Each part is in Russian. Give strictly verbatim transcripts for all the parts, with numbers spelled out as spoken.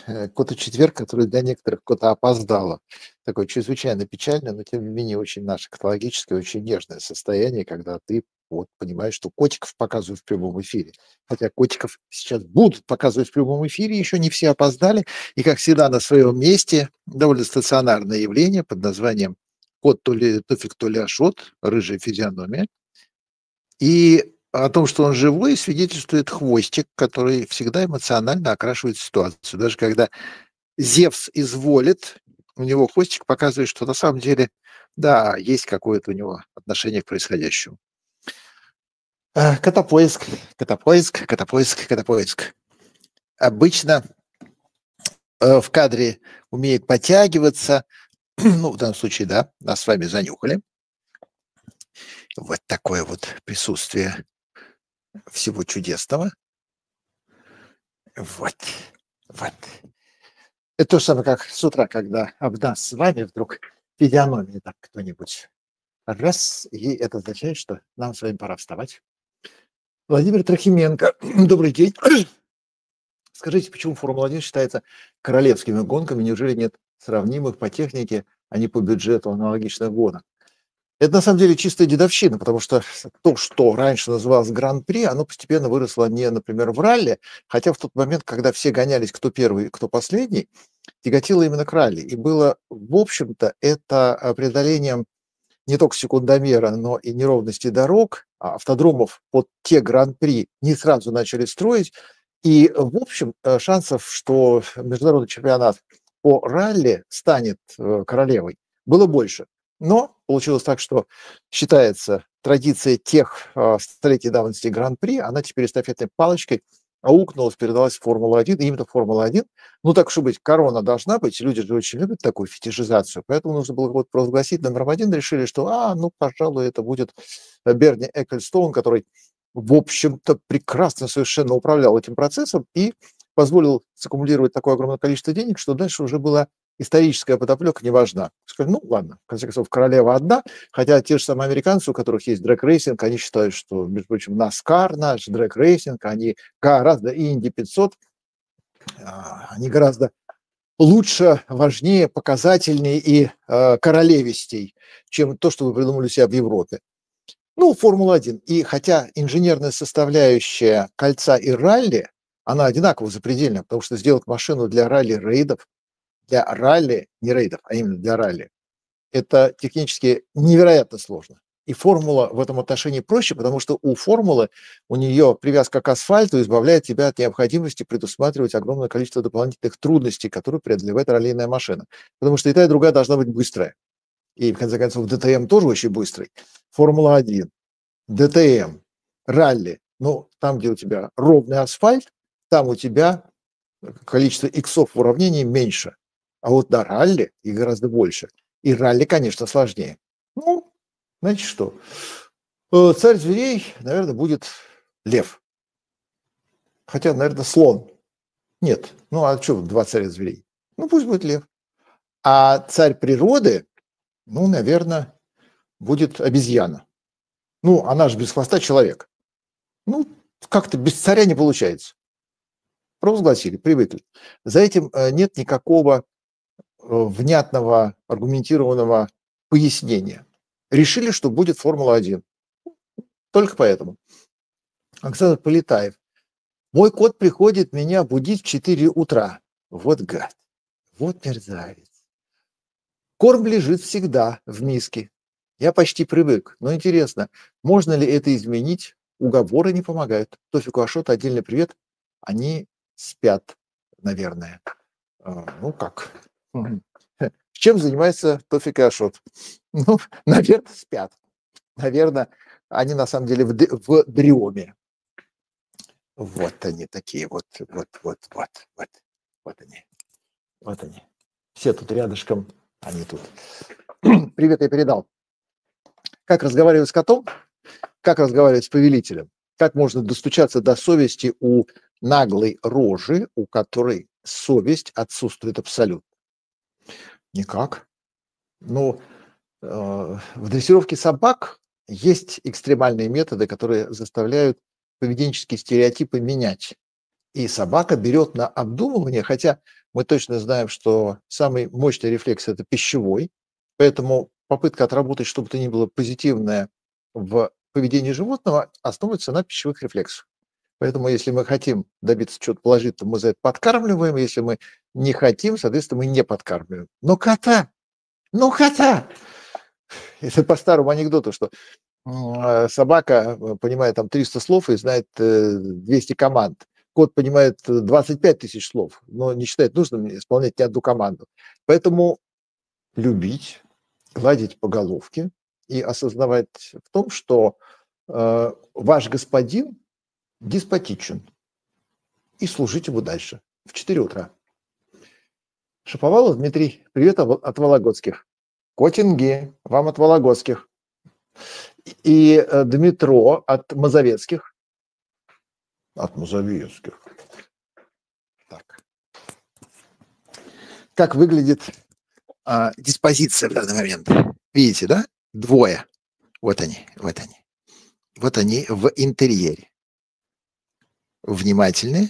э, кот и четверг, который для некоторых кота опоздало. Такое чрезвычайно печальное, но тем не менее очень наше каталогическое, очень нежное состояние, когда ты вот понимаешь, что котиков показывают в прямом эфире. Хотя котиков сейчас будут показывать в прямом эфире, еще не все опоздали. И, как всегда, на своем месте довольно стационарное явление под названием кот то ли Тофик, то ли Ашот, рыжая физиономия. И о том, что он живой, свидетельствует хвостик, который всегда эмоционально окрашивает ситуацию. Даже когда Зевс изволит, у него хвостик показывает, что на самом деле, да, есть какое-то у него отношение к происходящему. А, Котопоиск, котопоиск, котопоиск, котопоиск. Обычно э, в кадре умеет подтягиваться, ну, в данном случае, да, нас с вами занюхали. Вот такое вот присутствие всего чудесного. Вот, вот. Это то же самое, как с утра, когда об нас с вами вдруг физиономия так кто-нибудь раз, и это означает, что нам с вами пора вставать. Владимир Трохименко, добрый день. Скажите, почему Формула-один считается королевскими гонками? Неужели нет сравнимых по технике, а не по бюджету аналогичных гонок? Это на самом деле чистая дедовщина, потому что то, что раньше называлось Гран-при, оно постепенно выросло не, например, в ралли, хотя в тот момент, когда все гонялись, кто первый, кто последний, тяготило именно к ралли. И было, в общем-то, это преодолением не только секундомера, но и неровности дорог, а автодромов под те Гран-при не сразу начали строить. И, в общем, э, шансов, что международный чемпионат по ралли станет э, королевой, было больше. Но получилось так, что считается традиция тех э, столетий давности Гран-при, она теперь эстафетной палочкой аукнулась, передалась в Формулу-один, и именно Формула-один. Ну, так что быть, корона должна быть, люди же очень любят такую фетишизацию, поэтому нужно было вот провозгласить номером один, решили, что, а, ну, пожалуй, это будет Берни Экклстоун, который, в общем-то, прекрасно совершенно управлял этим процессом и позволил саккумулировать такое огромное количество денег, что дальше уже была историческая подоплека не важна. Сказали, ну, ладно, в конце концов, королева одна, хотя те же самые американцы, у которых есть дрэг-рейсинг, они считают, что, между прочим, наскар наш, дрэг-рейсинг, они гораздо, и Инди пятьсот, они гораздо лучше, важнее, показательнее и э, королевистей, чем то, что вы придумали у себя в Европе. Ну, Формула-один. И хотя инженерная составляющая кольца и ралли, она одинаково запредельная, потому что сделать машину для ралли-рейдов, для ралли, не рейдов, а именно для ралли, это технически невероятно сложно. И формула в этом отношении проще, потому что у формулы, у нее привязка к асфальту избавляет тебя от необходимости предусматривать огромное количество дополнительных трудностей, которые преодолевает раллийная машина. Потому что и та, и другая должна быть быстрая. И, в конце концов, ДТМ тоже очень быстрый. Формула-один, ДТМ, ралли. Ну, там, где у тебя ровный асфальт, там у тебя количество иксов в уравнении меньше. А вот на ралли их гораздо больше. И ралли, конечно, сложнее. Ну, значит что? Э, Царь зверей, наверное, будет лев. Хотя, наверное, слон. Нет. Ну, а что два царя зверей? Ну, пусть будет лев. А царь природы, ну, наверное, будет обезьяна. Ну, она же без хвоста человек. Ну, как-то без царя не получается. Провозгласили, привыкли. За этим э, нет никакого э, внятного, аргументированного пояснения. Решили, что будет Формула-один. Только поэтому. Александр Полетаев. Мой кот приходит меня будить в четыре утра. Вот гад. Вот мерзавец. Корм лежит всегда в миске. Я почти привык. Но интересно, можно ли это изменить? Уговоры не помогают. Тофику Ашоту отдельный привет. Они спят, наверное. А, Ну как? Мгм. Чем занимается Тофик и Ашот? Ну, наверное, спят. Наверное, они на самом деле в, д- в дреме. Вот они такие, вот, вот, вот, вот, вот, вот они, вот они. Все тут рядышком, они тут. Привет, я передал. Как разговаривать с котом? Как разговаривать с повелителем? Как можно достучаться до совести у наглой рожи, у которой совесть отсутствует абсолютно? Никак. Ну, э, в дрессировке собак есть экстремальные методы, которые заставляют поведенческие стереотипы менять. И собака берет на обдумывание, хотя мы точно знаем, что самый мощный рефлекс – это пищевой, поэтому попытка отработать что бы то ни было позитивное в поведении животного основывается на пищевых рефлексах. Поэтому если мы хотим добиться чего-то положительного, мы за это подкармливаем, если мы не хотим, соответственно, мы не подкармливаем. Но кота, ну кота! Это по старому анекдоту, что м, собака э, понимает там триста слов и знает э, двести команд. Кот понимает э, двадцать пять тысяч слов, но не считает нужным исполнять ни одну команду. Поэтому любить, гладить по головке и осознавать в том, что э, ваш господин деспотичен, и служить ему дальше в четыре утра. Шаповалов Дмитрий, привет от Вологодских. Котинги, вам от Вологодских. И э, Дмитро от Мазовецких. От Мазовецких. Так. Как выглядит а, диспозиция в данный момент? Видите, да? Двое. Вот они, вот они. Вот они в интерьере. Внимательные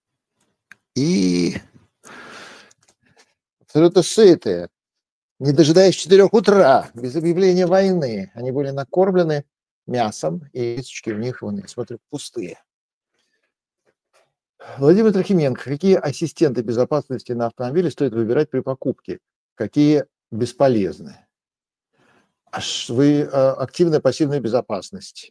и абсолютно сытые. Не дожидаясь четырех утра, без объявления войны, они были накормлены мясом, и мисочки у них, вон, я смотрю, пустые. Владимир Трохименко, какие ассистенты безопасности на автомобиле стоит выбирать при покупке? Какие бесполезны? Аж вы активная, пассивная безопасность.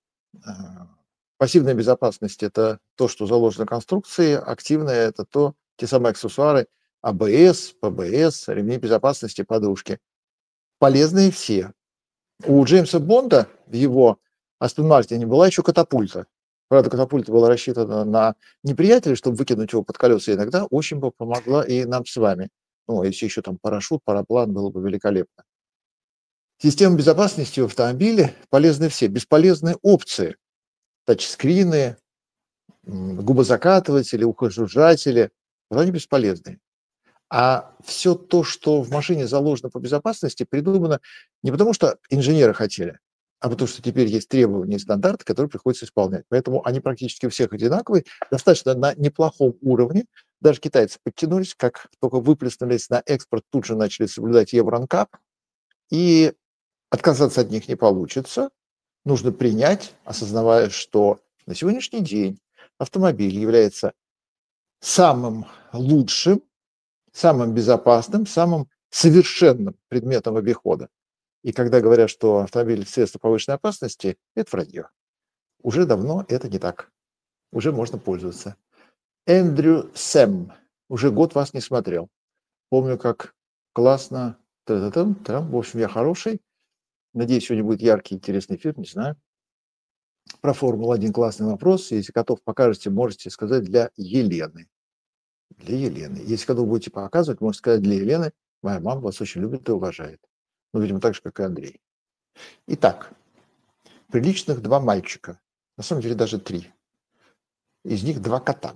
Пассивная безопасность – это то, что заложено в конструкции, активная – это то, те самые аксессуары, АБС, ПБС, ремни безопасности, подушки. Полезные все. У Джеймса Бонда в его Астон Мартине была еще катапульта. Правда, катапульта была рассчитана на неприятеля, чтобы выкинуть его под колеса. Иногда очень бы помогла и нам с вами. Ну, если еще там парашют, параплан, было бы великолепно. Система безопасности в автомобиле полезны все. Бесполезные опции. Тачскрины, губозакатыватели, ухожужатели. Вот они бесполезные. А все то, что в машине заложено по безопасности, придумано не потому, что инженеры хотели, а потому что теперь есть требования и стандарты, которые приходится исполнять. Поэтому они практически у всех одинаковые, достаточно на неплохом уровне. Даже китайцы подтянулись, как только выплеснулись на экспорт, тут же начали соблюдать Евро-НКАП. И отказаться от них не получится. Нужно принять, осознавая, что на сегодняшний день автомобиль является самым лучшим, самым безопасным, самым совершенным предметом обихода. И когда говорят, что автомобиль – средство повышенной опасности, это вранье. Уже давно это не так. Уже можно пользоваться. Эндрю Сэм. Уже год вас не смотрел. Помню, как классно. Та-та-та-та. В общем, я хороший. Надеюсь, сегодня будет яркий, интересный эфир, не знаю. Про Формулу один классный вопрос. Если котов покажете, можете сказать для Елены. Для Елены. Если котов будете показывать, можете сказать для Елены. Моя мама вас очень любит и уважает. Ну, видимо, так же, как и Андрей. Итак, приличных два мальчика. На самом деле даже три. Из них два кота.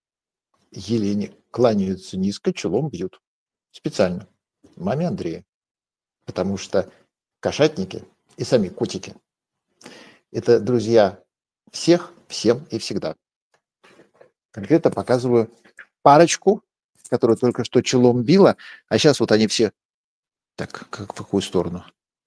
Елене кланяются низко, челом бьют. Специально. Маме Андрея. Потому что кошатники и сами котики – это друзья всех, всем и всегда. Конкретно показываю парочку, которая только что челом била, а сейчас вот они все... Так, как, в какую сторону?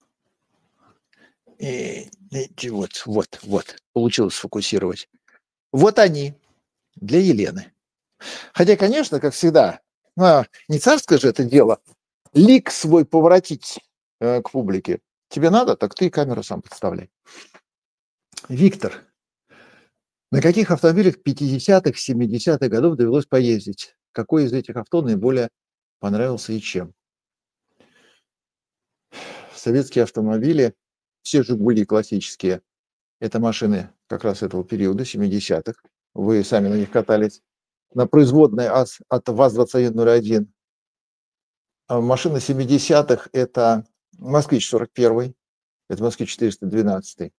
И, и, вот, вот, вот. Получилось сфокусировать. Вот они для Елены. Хотя, конечно, как всегда, ну, не царское же это дело, лик свой поворотить э, к публике. Тебе надо, так ты камеру сам подставляй. Виктор, на каких автомобилях пятидесятых, семидесятых годов довелось поездить? Какой из этих авто наиболее понравился и чем? Советские автомобили, все «Жигули» классические, это машины как раз этого периода, семидесятых. Вы сами на них катались. На производной от ВАЗ двадцать один ноль один. Машина семидесятых – это «Москвич» сорок первый, это «Москвич» четыреста двенадцать.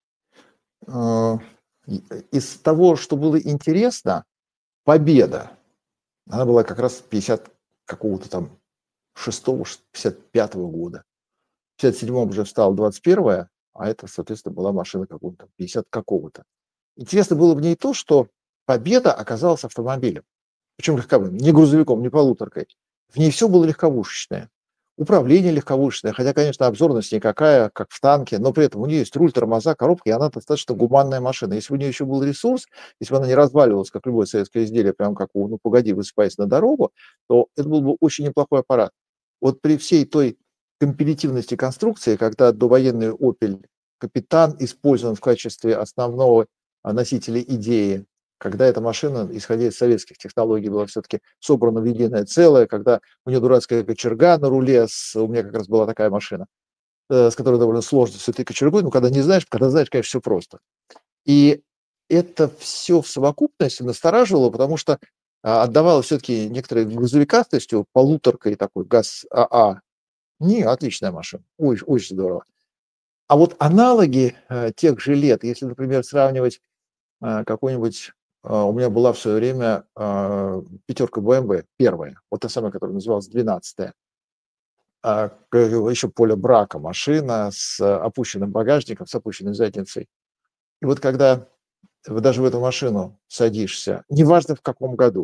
Из того, что было интересно, «Победа», она была как раз пятьдесят какого-то там шестого, пятьдесят пятого года. В пятьдесят седьмом уже встала двадцать первая, а это, соответственно, была машина какого-то пятьдесят какого-то. Интересно было в ней то, что Победа оказалась автомобилем, причем легковым, не грузовиком, не полуторкой. В ней все было легковушечное. Управление легковушечное, хотя, конечно, обзорность никакая, как в танке, но при этом у нее есть руль, тормоза, коробка, и она достаточно гуманная машина. Если бы у нее еще был ресурс, если бы она не разваливалась, как любое советское изделие, прям как у «ну, погоди, высыпаясь на дорогу», то это был бы очень неплохой аппарат. Вот при всей той компетитивности конструкции, когда довоенный «Опель Капитан» использован в качестве основного носителя идеи, когда эта машина, исходя из советских технологий, была все-таки собрана в единое целое, когда у нее дурацкая кочерга на руле, с, у меня как раз была такая машина, э, с которой довольно сложно с этой кочергой, но когда не знаешь, когда знаешь, конечно, все просто. И это все в совокупности настораживало, потому что а, отдавало все-таки некоторой грузовикастостью, полуторкой такой ГАЗ-АА. Не, отличная машина, очень, очень здорово. А вот аналоги э, тех же лет, если, например, сравнивать э, какой-нибудь а, у меня была в свое время а, пятерка бэ эм вэ, первая, вот та самая, которая называлась двенадцатая. А, к- еще поле брака машина с опущенным багажником, с опущенной задницей. И вот когда вы даже в эту машину садишься, неважно в каком году,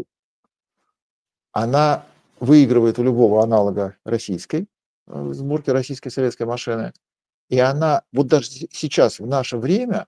она выигрывает у любого аналога российской э, сборки, российской советской машины. И она вот даже с- сейчас, в наше время,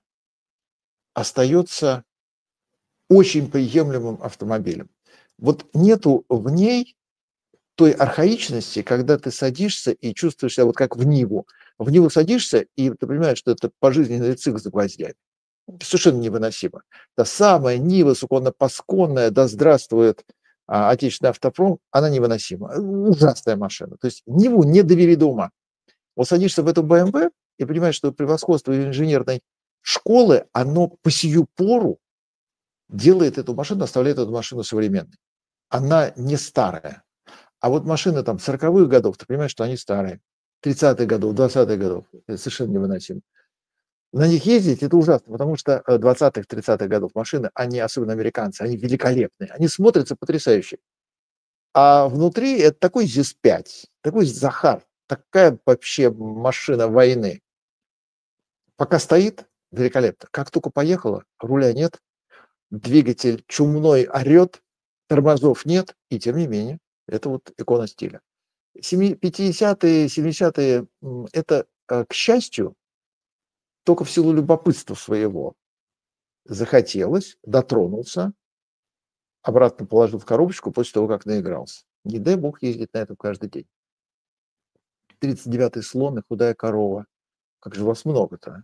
остается очень приемлемым автомобилем. Вот нету в ней той архаичности, когда ты садишься и чувствуешь себя вот как в Ниву. В Ниву садишься, и ты понимаешь, что это пожизненный цикл за гвоздями. Совершенно невыносимо. Та самая Нива, суконно-пасконная, да здравствует а, отечественный автопром, она невыносима. Ужасная машина. То есть Ниву не довели до ума. Вот садишься в эту бэ эм вэ и понимаешь, что превосходство инженерной школы, оно по сию пору делает эту машину, оставляет эту машину современной. Она не старая. А вот машины там сороковых годов, ты понимаешь, что они старые. тридцатых годов, двадцатых годов. Это совершенно невыносимо. На них ездить это ужасно, потому что двадцатых, тридцатых годов машины, они, особенно американцы, они великолепные. Они смотрятся потрясающе. А внутри это такой зис пять, такой Захар, такая вообще машина войны. Пока стоит, великолепно. Как только поехала, руля нет, двигатель чумной орет, тормозов нет, и тем не менее, это вот икона стиля. пятидесятые, семидесятые – это, э, к счастью, только в силу любопытства своего. Захотелось, дотронулся, обратно положил в коробочку после того, как наигрался. Не дай бог ездить на этом каждый день. тридцать девятый слон и худая корова. Как же вас много-то.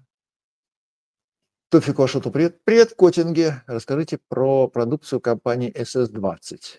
Тофик Вашоту, привет. Привет, Котинге. Расскажите про продукцию компании эс эс двадцать.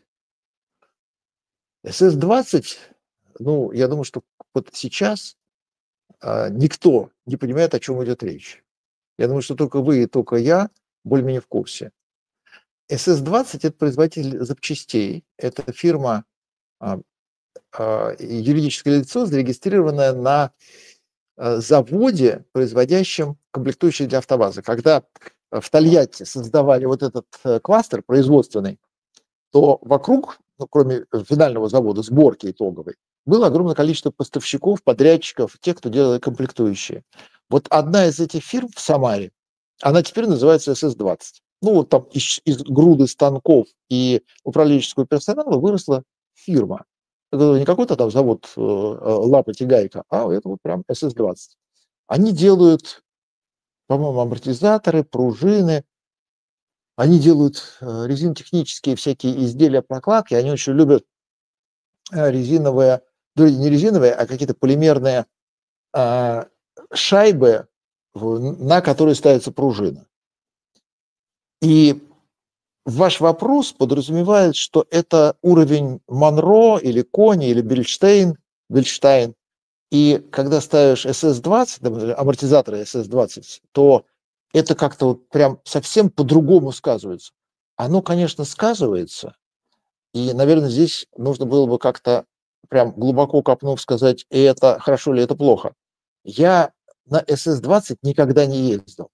эс эс двадцать, ну, я думаю, что вот сейчас а, никто не понимает, о чем идет речь. Я думаю, что только вы и только я более-менее в курсе. эс эс двадцать – это производитель запчастей. Это фирма, а, а, юридическое лицо, зарегистрированное на а, заводе, производящем комплектующие для АвтоВАЗа. Когда в Тольятти создавали вот этот э, кластер производственный, то вокруг, ну, кроме финального завода, сборки итоговой, было огромное количество поставщиков, подрядчиков, тех, кто делает комплектующие. Вот одна из этих фирм в Самаре, она теперь называется эс эс двадцать. Ну, вот там из, из груды станков и управленческого персонала выросла фирма. Это не какой-то там завод э, лапоть и гайка, а это вот прям эс эс двадцать. Они делают, по-моему, амортизаторы, пружины, они делают э, резинотехнические всякие изделия, прокладки, они очень любят э, резиновые, ну, не резиновые, а какие-то полимерные э, шайбы, на которые ставится пружина. И ваш вопрос подразумевает, что это уровень Монро или Кони или Бельштейн, Бельштайн. И когда ставишь эс эс двадцать, амортизаторы эс эс двадцать, то это как-то вот прям совсем по-другому сказывается. Оно, конечно, сказывается, и, наверное, здесь нужно было бы как-то прям глубоко копнув сказать, и это хорошо или это плохо. Я на эс эс двадцать никогда не ездил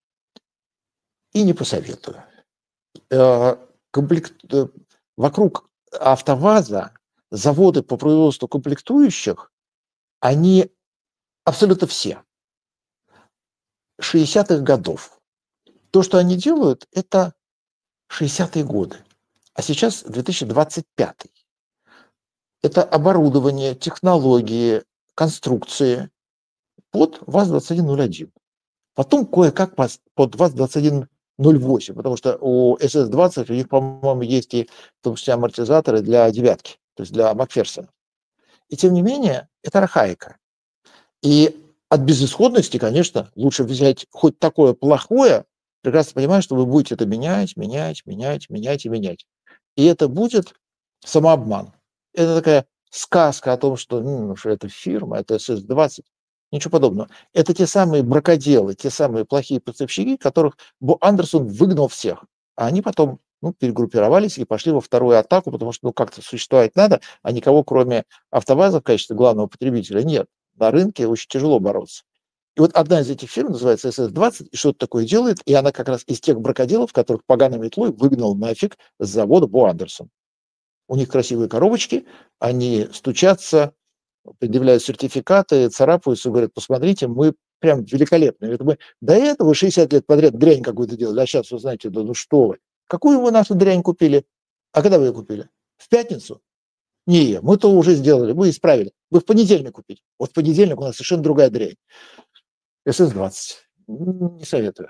и не посоветую. Э, комплект... э, Вокруг АвтоВАЗа заводы по производству комплектующих, они абсолютно все шестидесятых годов. То, что они делают, это шестидесятые годы. А сейчас две тысячи двадцать пятый. Это оборудование, технологии, конструкции под ВАЗ двадцать один ноль один. Потом кое-как под ВАЗ двадцать один ноль восемь, потому что у эс эс двадцать у них, по-моему, есть и в том числе амортизаторы для девятки, то есть для Макферсона. И тем не менее, это архаика. И от безысходности, конечно, лучше взять хоть такое плохое, прекрасно понимая, что вы будете это менять, менять, менять, менять и менять. И это будет самообман. Это такая сказка о том, что, ну, что это фирма, это эс эс двадцать. Ничего подобного. Это те самые бракоделы, те самые плохие поставщики, которых Бо Андерсон выгнал всех. А они потом, ну, перегруппировались и пошли во вторую атаку, потому что, ну, как-то существовать надо, а никого, кроме АвтоВАЗа в качестве главного потребителя, нет. На рынке очень тяжело бороться. И вот одна из этих фирм называется эс эс двадцать, и что-то такое делает, и она как раз из тех бракоделов, которых поганой метлой выгнал нафиг с завода Бо Андерсон. У них красивые коробочки, они стучатся, предъявляют сертификаты, царапаются, говорят, посмотрите, мы прям великолепные. Это мы до этого шестьдесят лет подряд дрянь какую-то делали, а сейчас, вы знаете, да ну что вы. Какую вы нашу дрянь купили? А когда вы ее купили? В пятницу? Не, мы то уже сделали, мы исправили. Вы в понедельник купите. Вот в понедельник у нас совершенно другая дрянь. эс эс двадцать. Не советую.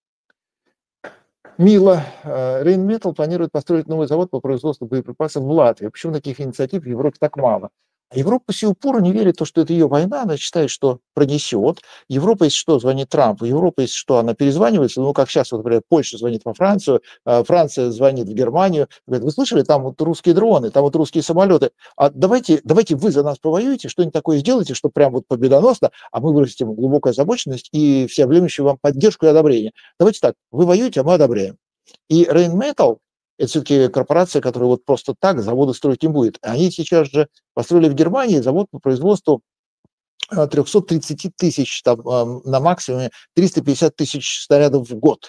Мило. Рейнметал планирует построить новый завод по производству боеприпасов в Латвии. Почему таких инициатив в Европе так мало? Европа по сию пору не верит в то, что это ее война, она считает, что пронесет. Европа, если что, звонит Трампу, Европа, если что, она перезванивается, ну, как сейчас, вот, например, Польша звонит во Францию, Франция звонит в Германию, говорит, вы слышали, там вот русские дроны, там вот русские самолеты, а давайте, давайте вы за нас повоюете, что-нибудь такое сделайте, что прям вот победоносно, а мы выразим глубокую озабоченность и всеобъемлющую вам поддержку и одобрение. Давайте так, вы воюете, а мы одобряем. И Rheinmetall, это все-таки корпорация, которая вот просто так заводы строить не будет. Они сейчас же построили в Германии завод по производству триста тридцать тысяч, там, на максимуме триста пятьдесят тысяч снарядов в год.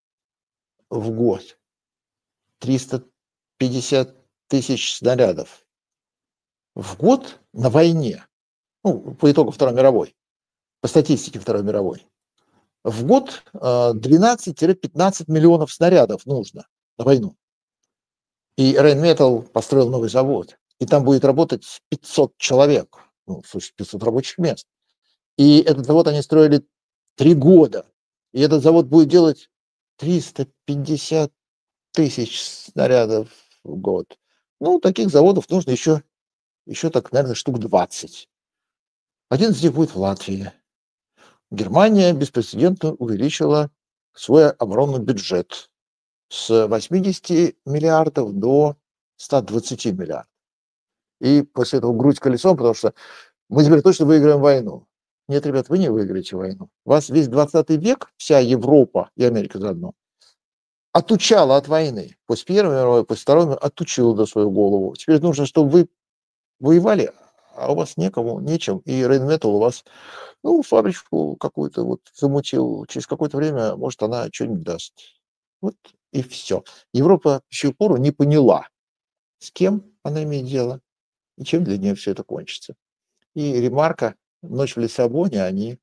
В год. триста пятьдесят тысяч снарядов в год на войне. Ну, по итогам Второй мировой. По статистике Второй мировой. В год двенадцать-пятнадцать миллионов снарядов нужно на войну. И Rheinmetall построил новый завод. И там будет работать пятьсот человек. Ну, слушай, пятьсот рабочих мест. И этот завод они строили три года. И этот завод будет делать триста пятьдесят тысяч снарядов в год. Ну, таких заводов нужно еще, еще так, наверное, штук двадцать. Один из них будет в Латвии. Германия беспрецедентно увеличила свой оборонный бюджет с восьмидесяти миллиардов до ста двадцати миллиардов. И после этого грудь колесом, потому что мы теперь точно выиграем войну. Нет, ребят, вы не выиграете войну. Вас весь двадцатый век, вся Европа и Америка заодно, отучала от войны. После Первой мировой, после Второй мировой отучила до свою голову. Теперь нужно, чтобы вы воевали, а у вас некому, нечем. И Rheinmetall у вас, ну, фабричку какую-то вот замутил. Через какое-то время, может, она что-нибудь даст. Вот и все. Европа в сию пору не поняла, с кем она имеет дело и чем для нее все это кончится. И ремарка «Ночь в Лиссабоне» они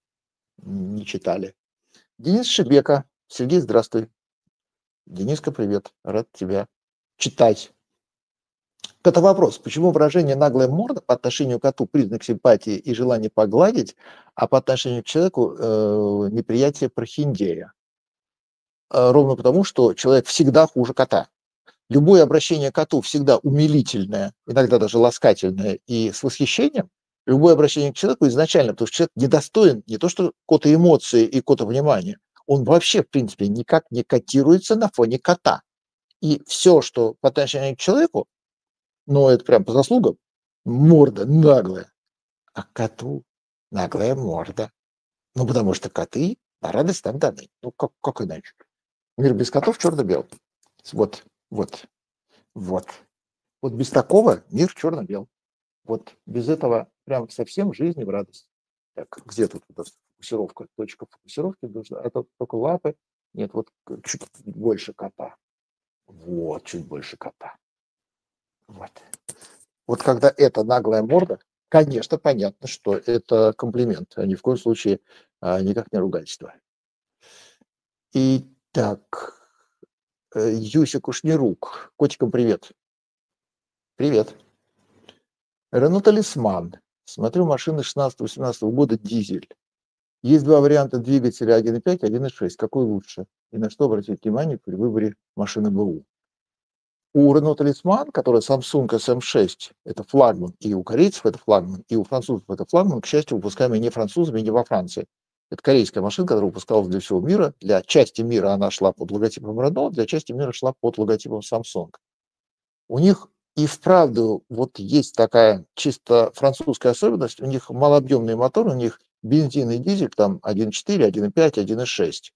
не читали. Денис Шебека. Сергей, здравствуй. Дениска, привет. Рад тебя читать. Это вопрос. Почему выражение «наглая морда» по отношению к коту признак симпатии и желание погладить, а по отношению к человеку э, неприятие прохиндея? Э, ровно потому, что человек всегда хуже кота. Любое обращение к коту всегда умилительное, иногда даже ласкательное и с восхищением. Любое обращение к человеку изначально, потому что человек недостоин не то что кота эмоции и кота внимания, он вообще, в принципе, никак не котируется на фоне кота. И все, что по отношению к человеку, ну, это прям по заслугам, морда наглая, а коту наглая морда. Ну, потому что коты на радость нам даны. Ну, как, как иначе? Мир без котов черно-белый. Вот, вот, вот. Вот без такого мир черно-бел. Вот без этого прям совсем жизни в радость. Так, где тут эта фокусировка? Точка фокусировки нужна. Это только лапы. Нет, вот чуть больше кота. Вот, чуть больше кота. Вот. Вот когда это наглая морда, конечно, понятно, что это комплимент, а ни в коем случае а, никак не ругательство. Итак, э, Юся Кушнирук. Котикам привет. Привет. Рено Талисман. Смотрю, машина шестнадцатого-восемнадцатого года, дизель. Есть два варианта двигателя один и пять, один и шесть. Какой лучше? И на что обратить внимание при выборе машины БУ? У Renault Талисман, которая Samsung эс эм шесть, это флагман, и у корейцев это флагман, и у французов это флагман, к счастью, выпускаемый не французами и не во Франции. Это корейская машина, которая выпускалась для всего мира. Для части мира она шла под логотипом Renault, для части мира шла под логотипом Samsung. У них и вправду вот есть такая чисто французская особенность. У них малообъемный мотор, у них бензин и дизель, там один и четыре, один и пять, один и шесть.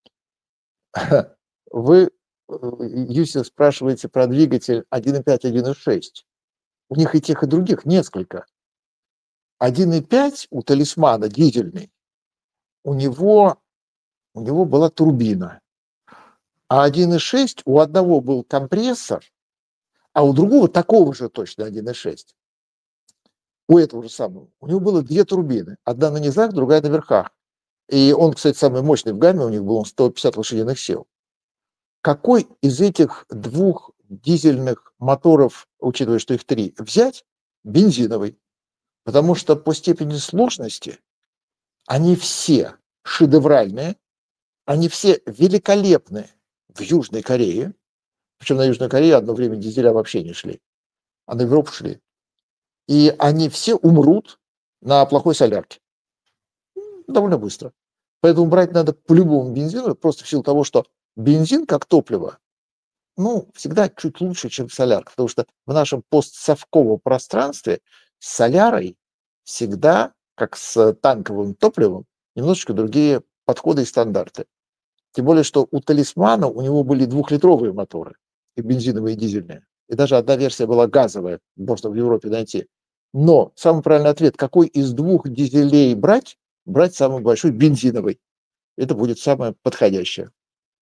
Вы, Юсиф, спрашиваете про двигатель один и пять, один и шесть. У них и тех, и других несколько. один и пять у Талисмана дизельный, у него, у него была турбина. А один и шесть у одного был компрессор, а у другого такого же точно один и шесть. У этого же самого. У него было две турбины. Одна на низах, другая на верхах. И он, кстати, самый мощный в гамме, у них был сто пятьдесят лошадиных сил. Какой из этих двух дизельных моторов, учитывая, что их три, взять? Бензиновый. Потому что по степени сложности они все шедевральные, они все великолепны в Южной Корее. Причем на Южной Корее одно время дизеля вообще не шли, а на Европу шли. И они все умрут на плохой солярке. Довольно быстро. Поэтому брать надо по-любому бензину, просто в силу того, что бензин как топливо, ну, всегда чуть лучше, чем солярка. Потому что в нашем постсовковом пространстве с солярой всегда, как с танковым топливом, немножечко другие подходы и стандарты. Тем более, что у Талисмана у него были двухлитровые моторы, и бензиновые, и дизельные. И даже одна версия была газовая, можно в Европе найти. Но самый правильный ответ, какой из двух дизелей брать? Брать самый большой бензиновый. Это будет самое подходящее.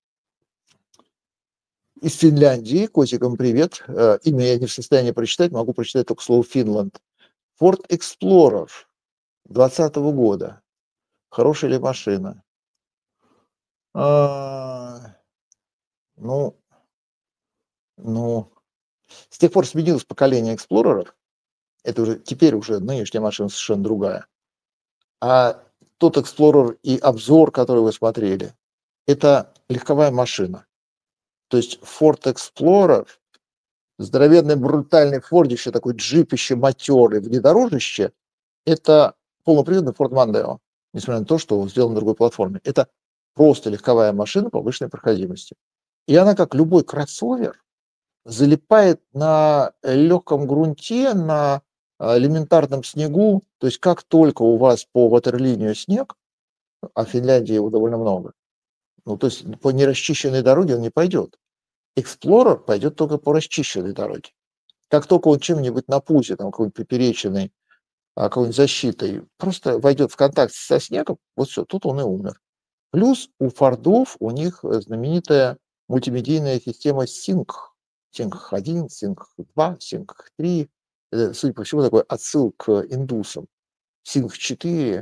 Из Финляндии, котикам привет. Имя я не в состоянии прочитать, могу прочитать только слово Финланд. Ford Explorer двадцатого года. Хорошая ли машина? А, ну, ну, с тех пор сменилось поколение эксплореров. Это уже теперь уже нынешняя машина совершенно другая. А тот Explorer и обзор, который вы смотрели, это легковая машина. То есть Ford Explorer, здоровенный брутальный фордище, такой джипище матерый, внедорожище, это полноприводный Ford Mondeo, несмотря на то, что он сделан на другой платформе. Это просто легковая машина повышенной проходимости. И она, как любой кроссовер, залипает на легком грунте, на элементарном снегу. То есть как только у вас по ватерлинию снег, а в Финляндии его довольно много, ну, то есть по нерасчищенной дороге он не пойдет. Explorer пойдет только по расчищенной дороге. Как только он чем-нибудь на пузе, там, какой-нибудь поперечиной, какой-нибудь защитой, просто войдет в контакт со снегом, вот все, тут он и умер. Плюс у Фордов, у них знаменитая мультимедийная система Sync. Sync один, Sync два, Sync три. Это, судя по всему, такой отсыл к индусам. Sync четыре.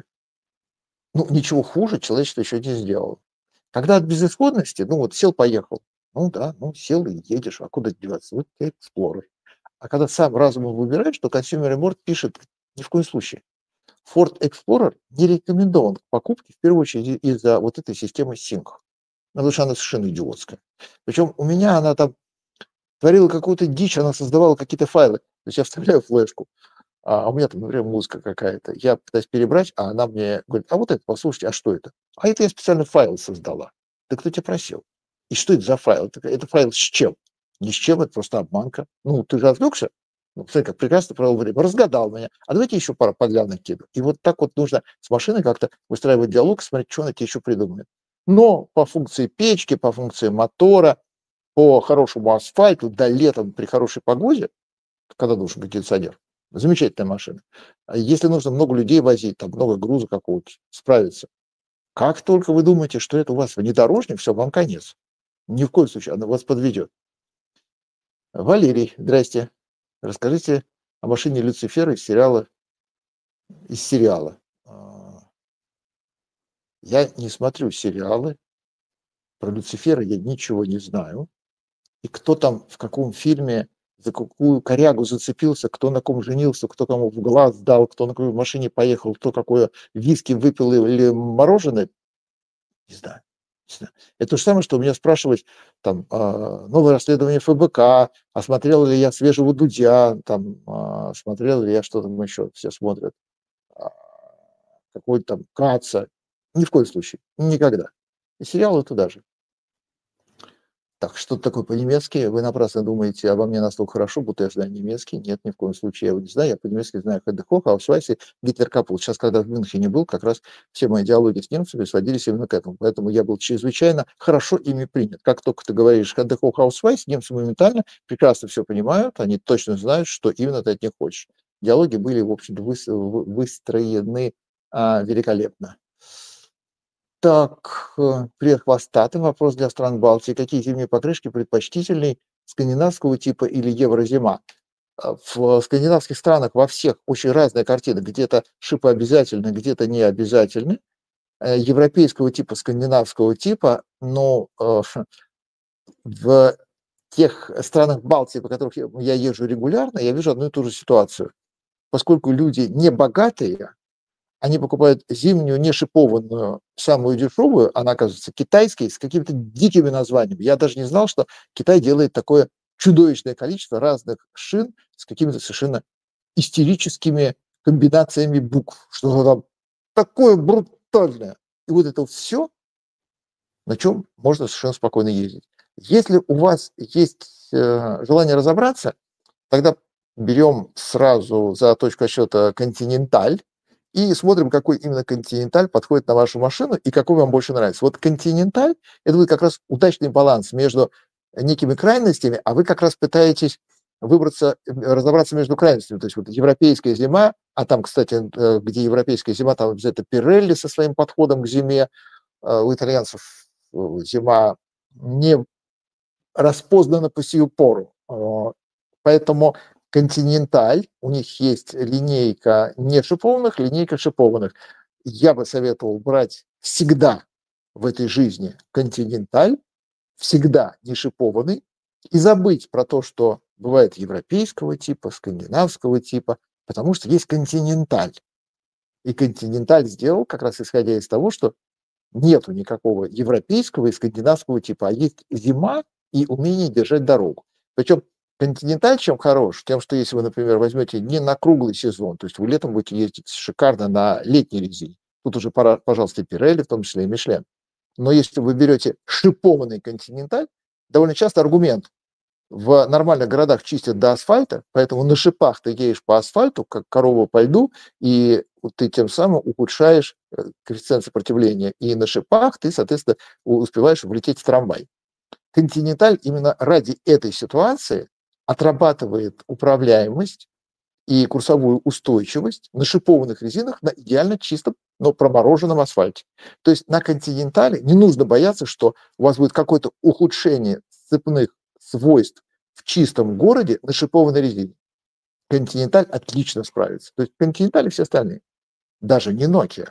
Ну, ничего хуже человечество еще не сделало. Когда от безысходности, ну вот сел-поехал, ну да, ну сел и едешь, а куда деваться? Вот тебе Explorer. А когда сам разумом выбираешь, то Consumer Report пишет, ни в коем случае. Ford Explorer не рекомендован к покупке, в первую очередь, из-за вот этой системы Sync. Потому что она совершенно идиотская. Причем у меня она там творила какую-то дичь, она создавала какие-то файлы. То есть я вставляю флешку, а у меня там, например, музыка какая-то. Я пытаюсь перебрать, а она мне говорит, а вот это, послушайте, а что это? А это я специально файл создала. Да кто тебя просил? И что это за файл? Это, это файл с чем? Ни с чем, это просто обманка. Ну, ты же отвлекся? Ну, посмотри, как прекрасно провел время. Разгадал меня. А давайте еще пару подлянок кину. И вот так вот нужно с машиной как-то выстраивать диалог, смотреть, что она тебе еще придумает. Но по функции печки, по функции мотора, по хорошему асфальту, да летом при хорошей погоде, когда нужен кондиционер, замечательная машина. Если нужно много людей возить, там много груза какого-то, справиться. Как только вы думаете, что это у вас внедорожник, все, вам конец. Ни в коем случае, она вас подведет. Валерий, здрасте. Расскажите о машине Люцифера из сериала. Из сериала. Я не смотрю сериалы. Про Люцифера я ничего не знаю. и кто там в каком фильме за какую корягу зацепился, кто на ком женился, кто кому в глаз дал, кто на какой машине поехал, кто какое виски выпил или мороженое, не знаю. Не знаю. Это то же самое, что у меня спрашивать, там, а, новое расследование эф бэ ка, а смотрел ли я свежего Дудя, там, а, смотрел ли я, что там еще все смотрят, а, какой-то там Каца. Ни в коем случае, никогда. И сериалы туда же. Так, что такое по-немецки? Вы напрасно думаете обо мне настолько хорошо, будто я знаю немецкий. Нет, ни в коем случае я его не знаю. Я по-немецки знаю Hedde Hoch, Ausweis и Гитлер Капут. Сейчас, когда в Мюнхене был, как раз все мои диалоги с немцами сводились именно к этому. Поэтому я был чрезвычайно хорошо ими принят. Как только ты говоришь Hedde Hoch, Ausweis, немцы моментально прекрасно все понимают, они точно знают, что именно ты от них хочешь. Диалоги были, в общем-то, выстроены а, великолепно. Так, э, привет, хвостатый. Вопрос для стран Балтии. Какие зимние покрышки предпочтительней, скандинавского типа или еврозима? А, В скандинавских странах во всех очень разная картина. Где-то шипы обязательны, где-то не обязательны. Э, Европейского типа, скандинавского типа, но э, в тех странах Балтии, по которым я я езжу регулярно, я вижу одну и ту же ситуацию. Поскольку люди не богатые, они покупают зимнюю нешипованную, самую дешевую, она, оказывается, китайской, с какими-то дикими названиями. Я даже не знал, что Китай делает такое чудовищное количество разных шин с какими-то совершенно истерическими комбинациями букв, что там такое брутальное. И вот это все, на чем можно совершенно спокойно ездить. Если у вас есть э, желание разобраться, тогда берем сразу за точку отсчета «Континенталь» и смотрим, какой именно «Континенталь» подходит на вашу машину и какой вам больше нравится. Вот «Континенталь» — это будет как раз удачный баланс между некими крайностями, а вы как раз пытаетесь выбраться, э, разобраться между крайностями. То есть вот европейская зима, а там, кстати, э, где европейская зима, там обязательно Пирелли со своим подходом к зиме. Э, У итальянцев э, зима не распознана по сию пору. Э, Поэтому «Континенталь», у них есть линейка не шипованных, линейка шипованных. Я бы советовал брать всегда в этой жизни «Континенталь», всегда не шипованный, и забыть про то, что бывает европейского типа, скандинавского типа, потому что есть «Континенталь». И «Континенталь» сделал как раз исходя из того, что нету никакого европейского и скандинавского типа, а есть зима и умение держать дорогу. Причем «Континенталь» чем хорош? Тем, что если вы, например, возьмете не на круглый сезон, то есть вы летом будете ездить шикарно на летней резине, тут уже, пора, пожалуйста, и Пирелли, в том числе и Мишлен. Но если вы берете шипованный «Континенталь», довольно часто аргумент: в нормальных городах чистят до асфальта, поэтому на шипах ты едешь по асфальту, как корова по льду, и ты тем самым ухудшаешь э, коэффициент сопротивления. И на шипах ты, соответственно, у- успеваешь влететь в трамвай. «Континенталь» именно ради этой ситуации отрабатывает управляемость и курсовую устойчивость на шипованных резинах на идеально чистом, но промороженном асфальте. То есть на «Континентале» не нужно бояться, что у вас будет какое-то ухудшение сцепных свойств в чистом городе на шипованной резине. «Континенталь» отлично справится. То есть «Континенталь» и все остальные. Даже не Nokia.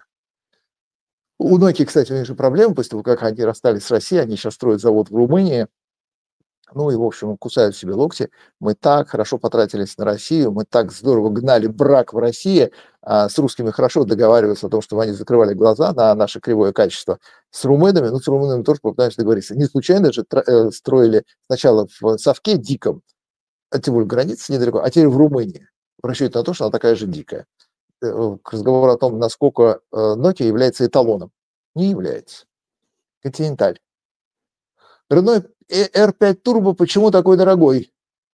У Nokia, кстати, у них же проблема, после того, как они расстались с Россией, они сейчас строят завод в Румынии, ну и, в общем, кусают себе локти. Мы так хорошо потратились на Россию, мы так здорово гнали брак в России, а с русскими хорошо договаривались о том, чтобы они закрывали глаза на наше кривое качество. С румынами, ну, с румынами тоже попытаемся договориться. Не случайно же тра- э, строили сначала в Совке диком, а тем более граница недалеко, а теперь в Румынии, в расчете на то, что она такая же дикая. Э, К разговору о том, насколько э, Nokia является эталоном. Не является. Континенталь. Renault эр пять Turbo почему такой дорогой?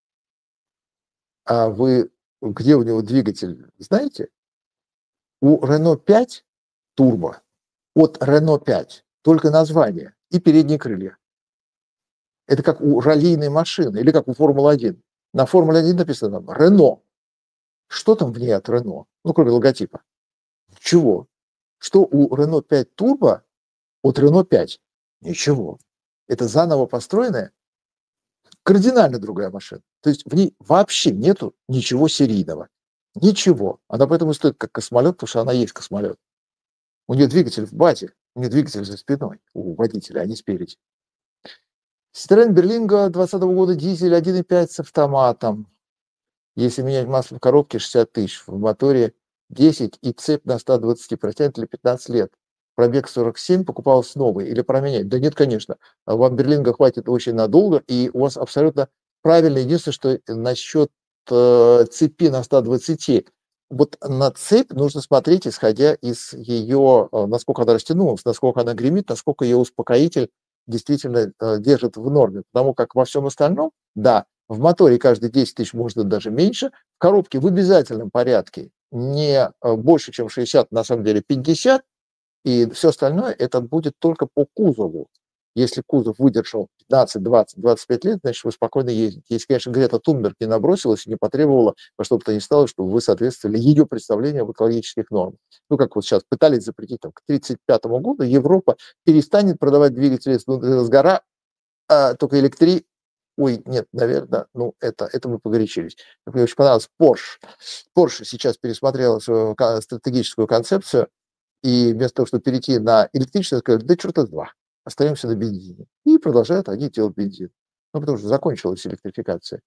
А вы где у него двигатель, знаете? У Renault пять Turbo от Renault пять только название и передние крылья. Это как у раллийной машины или как у Формулы один. На Формуле один написано там Renault. Что там в ней от Renault? Ну, кроме логотипа. Ничего. Что у Renault пять Turbo от Renault пять? Ничего. Это заново построенная, кардинально другая машина. То есть в ней вообще нету ничего серийного. Ничего. Она поэтому стоит как космолет, потому что она есть космолет. У нее двигатель в базе, у нее двигатель за спиной у водителя, а не спереди. Citroёn Berlingo двадцатого года, дизель один и пять с автоматом. Если менять масло в коробке, шестьдесят тысяч, в моторе десять и цепь на ста двадцати протянет ли пятнадцать лет. Пробег сорок семь, покупался новый или променять? Да нет, конечно. А вам Берлинга хватит очень надолго, и у вас абсолютно правильно. Единственное, что насчет э, цепи на ста двадцати. Вот на цепь нужно смотреть, исходя из ее, э, насколько она растянулась, насколько она гремит, насколько ее успокоитель действительно э, держит в норме. Потому как во всем остальном, да, в моторе каждые десять тысяч, можно даже меньше. В коробке в обязательном порядке не э, больше, чем шестьдесят, на самом деле пятьдесят. И все остальное это будет только по кузову. Если кузов выдержал пятнадцать, двадцать, двадцать пять лет, значит, вы спокойно ездите. Если, конечно, Грета Тунберг не набросилась и не потребовала во что бы то ни стало, чтобы вы соответствовали ее представлениям об экологических нормах. Ну, как вот сейчас пытались запретить, там, к тридцать пятому году Европа перестанет продавать двигатели с гора, а только электри... Ой, нет, наверное, ну, это, это мы погорячились. Мне очень понравилось Porsche. Porsche сейчас пересмотрела свою стратегическую концепцию, и вместо того, чтобы перейти на электричество, сказали, да черта с два, остаемся на бензине. И продолжают они делать бензин. Ну, потому что закончилась электрификация.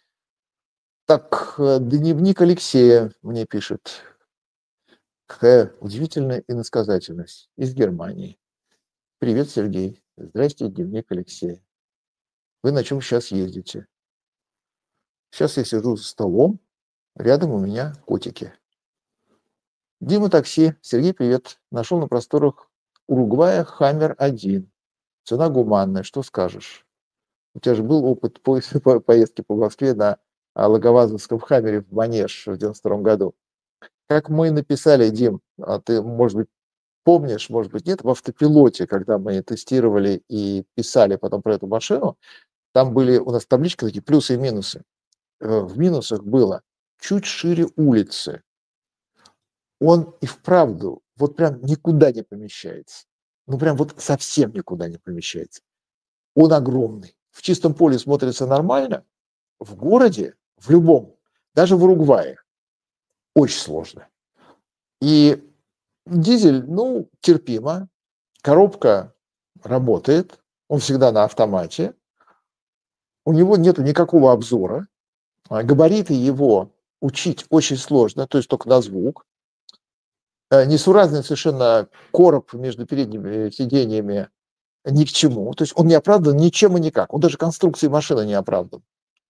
Так, э, дневник Алексея мне пишет. Какая удивительная иносказательность. Из Германии. Привет, Сергей. Здрасте, дневник Алексея. Вы на чем сейчас ездите? Сейчас я сижу за столом, рядом у меня котики. Дима такси. Сергей, привет. Нашел на просторах Уругвая Хаммер один. Цена гуманная, что скажешь? У тебя же был опыт по- по- поездки по Москве на а, Логовазовском Хаммере в Манеж в девяносто втором году. Как мы написали, Дим, а ты, может быть, помнишь, может быть, нет, в автопилоте, когда мы тестировали и писали потом про эту машину, там были у нас таблички такие плюсы и минусы. Э, В минусах было чуть шире улицы. Он и вправду вот прям никуда не помещается. Ну, прям вот совсем никуда не помещается. Он огромный. В чистом поле смотрится нормально, в городе, в любом, даже в Уругвае, очень сложно. И дизель, ну, терпимо, коробка работает, он всегда на автомате, у него нету никакого обзора, а габариты его учить очень сложно, то есть только на звук. Э, Несуразный совершенно короб между передними сиденьями ни к чему, то есть он не оправдан ничем и никак, он даже конструкцией машины не оправдан.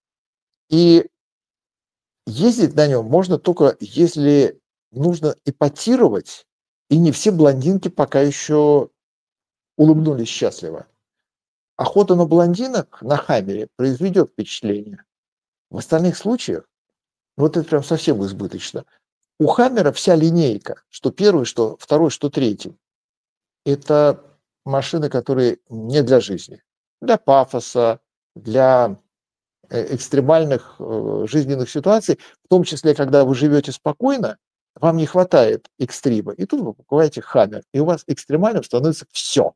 И ездить на нем можно только если нужно эпатировать, и не все блондинки пока еще улыбнулись счастливо. Охота на блондинок на Хаммере произведет впечатление. В остальных случаях, ну, вот это прям совсем избыточно. У Хаммера вся линейка, что первый, что второй, что третий, это машины, которые не для жизни, для пафоса, для э, экстремальных э, жизненных ситуаций, в том числе, когда вы живете спокойно, вам не хватает экстрима, и тут вы покупаете Хаммер, и у вас экстремальным становится все.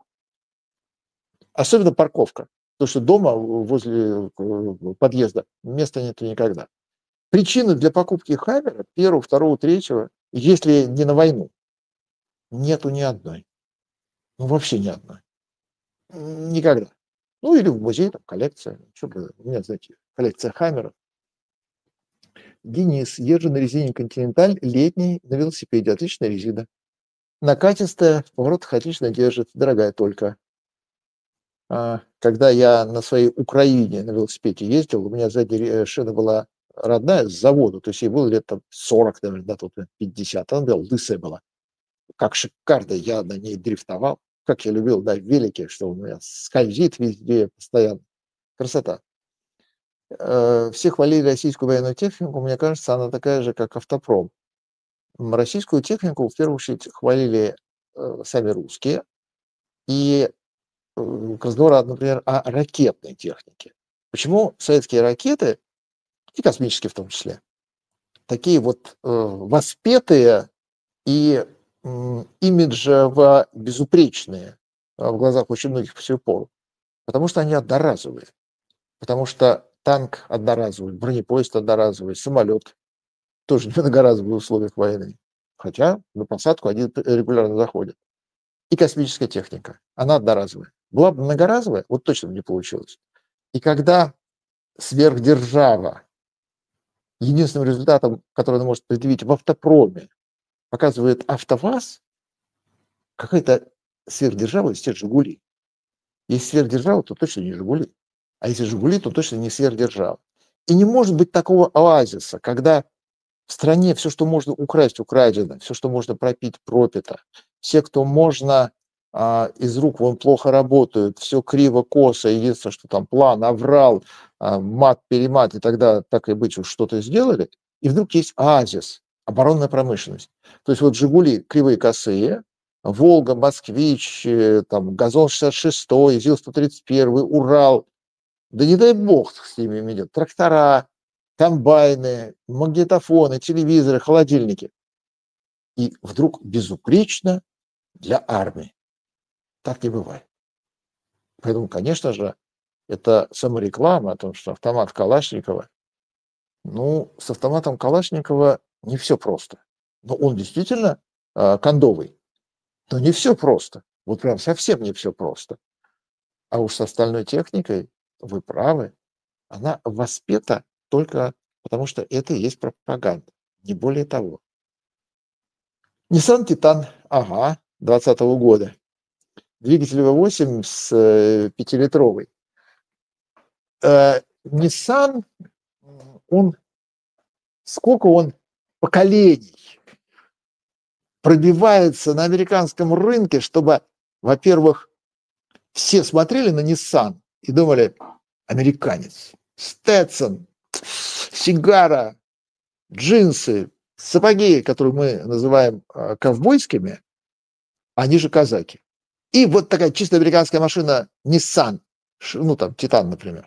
Особенно парковка, потому что дома возле э, подъезда места нету никогда. Причины для покупки Хаммера первого, второго, третьего, если не на войну, нету ни одной. Ну, вообще ни одной. Никогда. Ну, или в музей, там, коллекция. Что бы, у меня, знаете, коллекция Хаммеров. Денис, езжу на резине Continental, летний, на велосипеде, отличная резина. Накатистая, в поворотах отлично держит, дорогая только. А, Когда я на своей Украине на велосипеде ездил, у меня сзади шина была родная с завода, то есть ей было лет там сорок, наверное, да, тут пятьдесят, она была лысая была. Как шикарно я на ней дрифтовал, как я любил на велике, что у меня скользит везде постоянно. Красота. Э, Все хвалили российскую военную технику, мне кажется, она такая же, как автопром. М, Российскую технику в первую очередь хвалили э, сами русские, и э, к разговору, например, о ракетной технике. Почему советские ракеты, и космические в том числе, такие вот э, воспетые и м, имиджево безупречные э, в глазах очень многих по сию пору? Потому что они одноразовые. Потому что танк одноразовый, бронепоезд одноразовый, самолет тоже не многоразовые в условиях войны. Хотя на посадку они регулярно заходят. И космическая техника, она одноразовая. Была бы многоразовая, вот точно бы не получилось. И когда сверхдержава единственным результатом, который она может предъявить в автопроме, показывает АвтоВАЗ, какая-то сверхдержава из тех «Жигули». Если сверхдержава, то точно не «Жигули». А если «Жигули», то точно не сверхдержава. И не может быть такого оазиса, когда в стране все, что можно украсть, украдено, все, что можно пропить, пропито. Все, кто можно, а, из рук вон плохо работают, все криво, косо, единственное, что там план, аврал, а, мат, перемат, и тогда, так и быть, уж что-то сделали. И вдруг есть оазис, оборонная промышленность. То есть вот «Жигули» кривые, косые, «Волга», «Москвич», э, там, «Газон шестьдесят шестой», «ЗИЛ сто тридцать один», «Урал». Да не дай бог с ними идет. Трактора, комбайны, магнитофоны, телевизоры, холодильники. И вдруг безупречно для армии. Так не бывает. Поэтому, конечно же, это самореклама о том, что автомат Калашникова, ну, с автоматом Калашникова не все просто. Но он действительно э, кондовый. Но не все просто. Вот прям совсем не все просто. А уж с остальной техникой, вы правы, она воспета только потому, что это и есть пропаганда. Не более того. Nissan Titan, ага, двадцатого года. Двигатель ви восемь с э, пятилитровой. Э, Nissan, он, сколько он поколений пробивается на американском рынке, чтобы, во-первых, все смотрели на Nissan и думали, американец, Stetson, сигара, джинсы, сапоги, которые мы называем э, ковбойскими, они же казаки. И вот такая чисто американская машина Nissan, ну там Titan, например.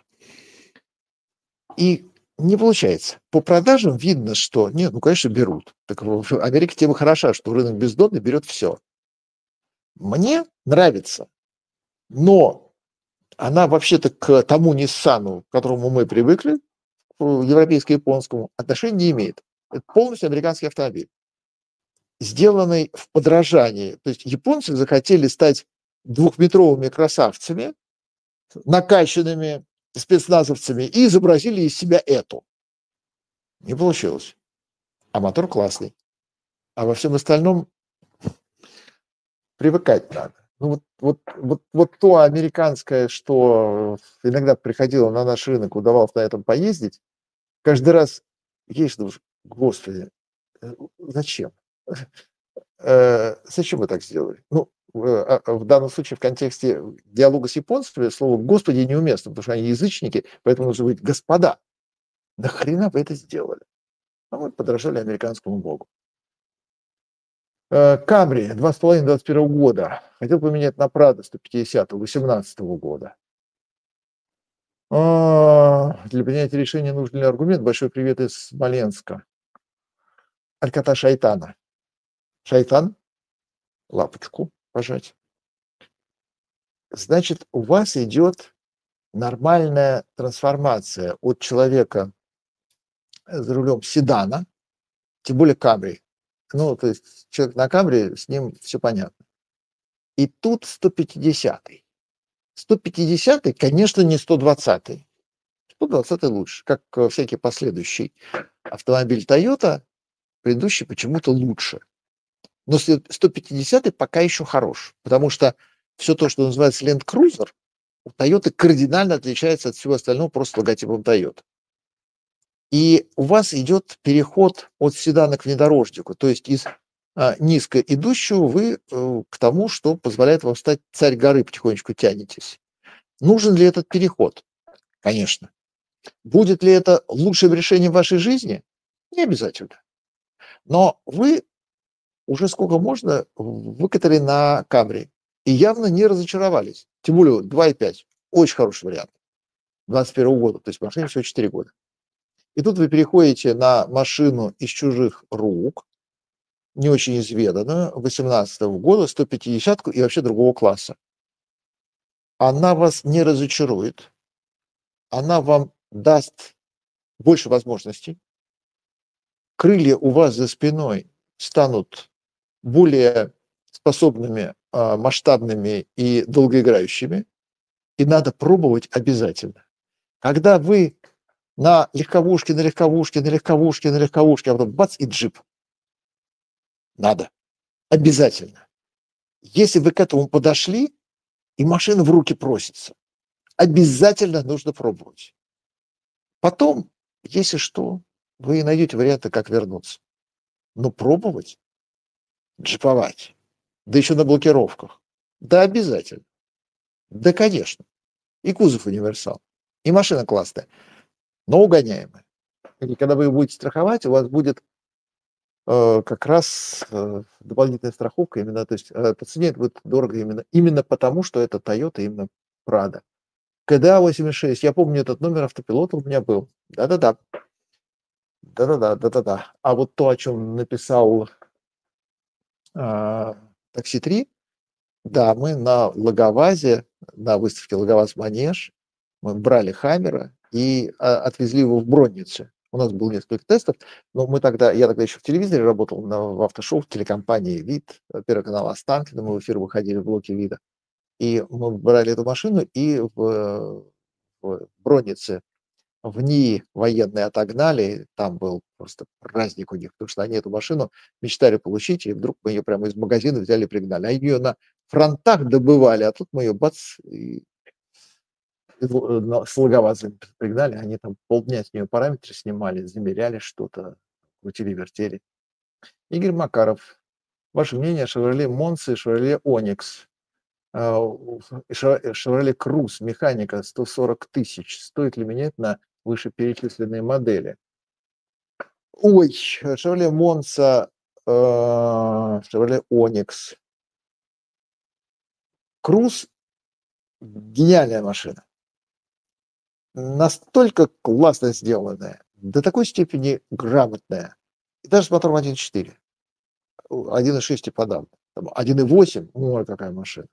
И не получается. По продажам видно, что нет, ну, конечно, берут. Так Америка тем и хороша, что рынок бездонный берет все. Мне нравится, но она вообще-то к тому Ниссану, к которому мы привыкли, европейско-японскому, отношения не имеет. Это полностью американский автомобиль, сделанный в подражании. То есть японцы захотели стать двухметровыми красавцами, накачанными спецназовцами, и изобразили из себя эту. Не получилось. А мотор классный. А во всем остальном привыкать надо. Ну, вот, вот, вот, вот то американское, что иногда приходило на наш рынок, удавалось на этом поездить, каждый раз едешь, думаешь, господи, зачем? Э, зачем вы так сделали? Ну, в, в данном случае в контексте диалога с японцами слово «господи» неуместно, потому что они язычники, поэтому нужно быть «господа». Нахрена вы это сделали? А мы подражали американскому богу. Камри два с половиной двадцать первого года. Хотел поменять на Прадо сто пятьдесят восемнадцатого года. А, для принятия решения нужен ли аргумент? Большой привет из Смоленска. Альката Шайтана. Шайтан? Лапочку пожать. Значит, у вас идет нормальная трансформация от человека за рулем седана, тем более Камри. Ну, то есть человек на Камри, с ним все понятно. И тут сто пятидесятый. сто пятидесятый, конечно, не сто двадцатый. сто двадцатый лучше, как всякий последующий автомобиль Toyota, предыдущий почему-то лучше. Но сто пятидесятый пока еще хорош, потому что все то, что называется Land Cruiser, у Toyota кардинально отличается от всего остального просто логотипом Toyota. И у вас идет переход от седана к внедорожнику, то есть из а, низко идущего вы э, к тому, что позволяет вам стать царь горы, потихонечку тянетесь. Нужен ли этот переход? Конечно. Будет ли это лучшим решением в вашей жизни? Не обязательно. Но вы уже сколько можно выкатали на Камри и явно не разочаровались. Тем более два и пять. Очень хороший вариант. двадцать первого года, то есть машине всего четыре года. И тут вы переходите на машину из чужих рук, не очень изведанную, восемнадцатого года, сто пятидесятку и вообще другого класса. Она вас не разочарует, она вам даст больше возможностей, крылья у вас за спиной станут более способными, масштабными и долгоиграющими. И надо пробовать обязательно. Когда вы на легковушке, на легковушке, на легковушке, на легковушке, а потом бац, и джип. Надо. Обязательно. Если вы к этому подошли, и машина в руки просится, обязательно нужно пробовать. Потом, если что, вы найдете варианты, как вернуться. Но пробовать, джиповать, да еще на блокировках, да обязательно. Да, конечно. И кузов универсал, и машина классная, но угоняемая. И когда вы будете страховать, у вас будет э, как раз э, дополнительная страховка именно, то есть э, по цене это будет дорого именно, именно потому, что это Toyota, именно Prado. КДА восемьдесят шесть, я помню, этот номер автопилота у меня был. Да-да-да. Да-да-да, да-да-да. А вот то, о чем написал а, Такси три, да, мы на Логовазе, на выставке Логоваз Манеж, мы брали Хаммера и а, отвезли его в Броннице. У нас было несколько тестов, но мы тогда, я тогда еще в телевизоре работал, на, в автошоу, в телекомпании «Вид», Первый канал Останкино, мы в эфир выходили в блоке «Вида». И мы брали эту машину и в, в Броннице в НИИ военные отогнали, там был просто праздник у них, потому что они эту машину мечтали получить, и вдруг мы ее прямо из магазина взяли и пригнали. Они ее на фронтах добывали, а тут мы ее бац, и с Логовазами пригнали, они там полдня с нее параметры снимали, замеряли что-то, крутили, вертели. Игорь Макаров, ваше мнение о Chevrolet Monza и Chevrolet Onix? Chevrolet Cruze, механика, сто сорок тысяч. Стоит ли менять на вышеперечисленные модели? Ой, Chevrolet Monza, Chevrolet Onix. Cruze – гениальная машина. Настолько классно сделанная, до такой степени грамотная. И даже с мотором один и четыре. один и шесть и подавно. один и восемь, ой, какая машина.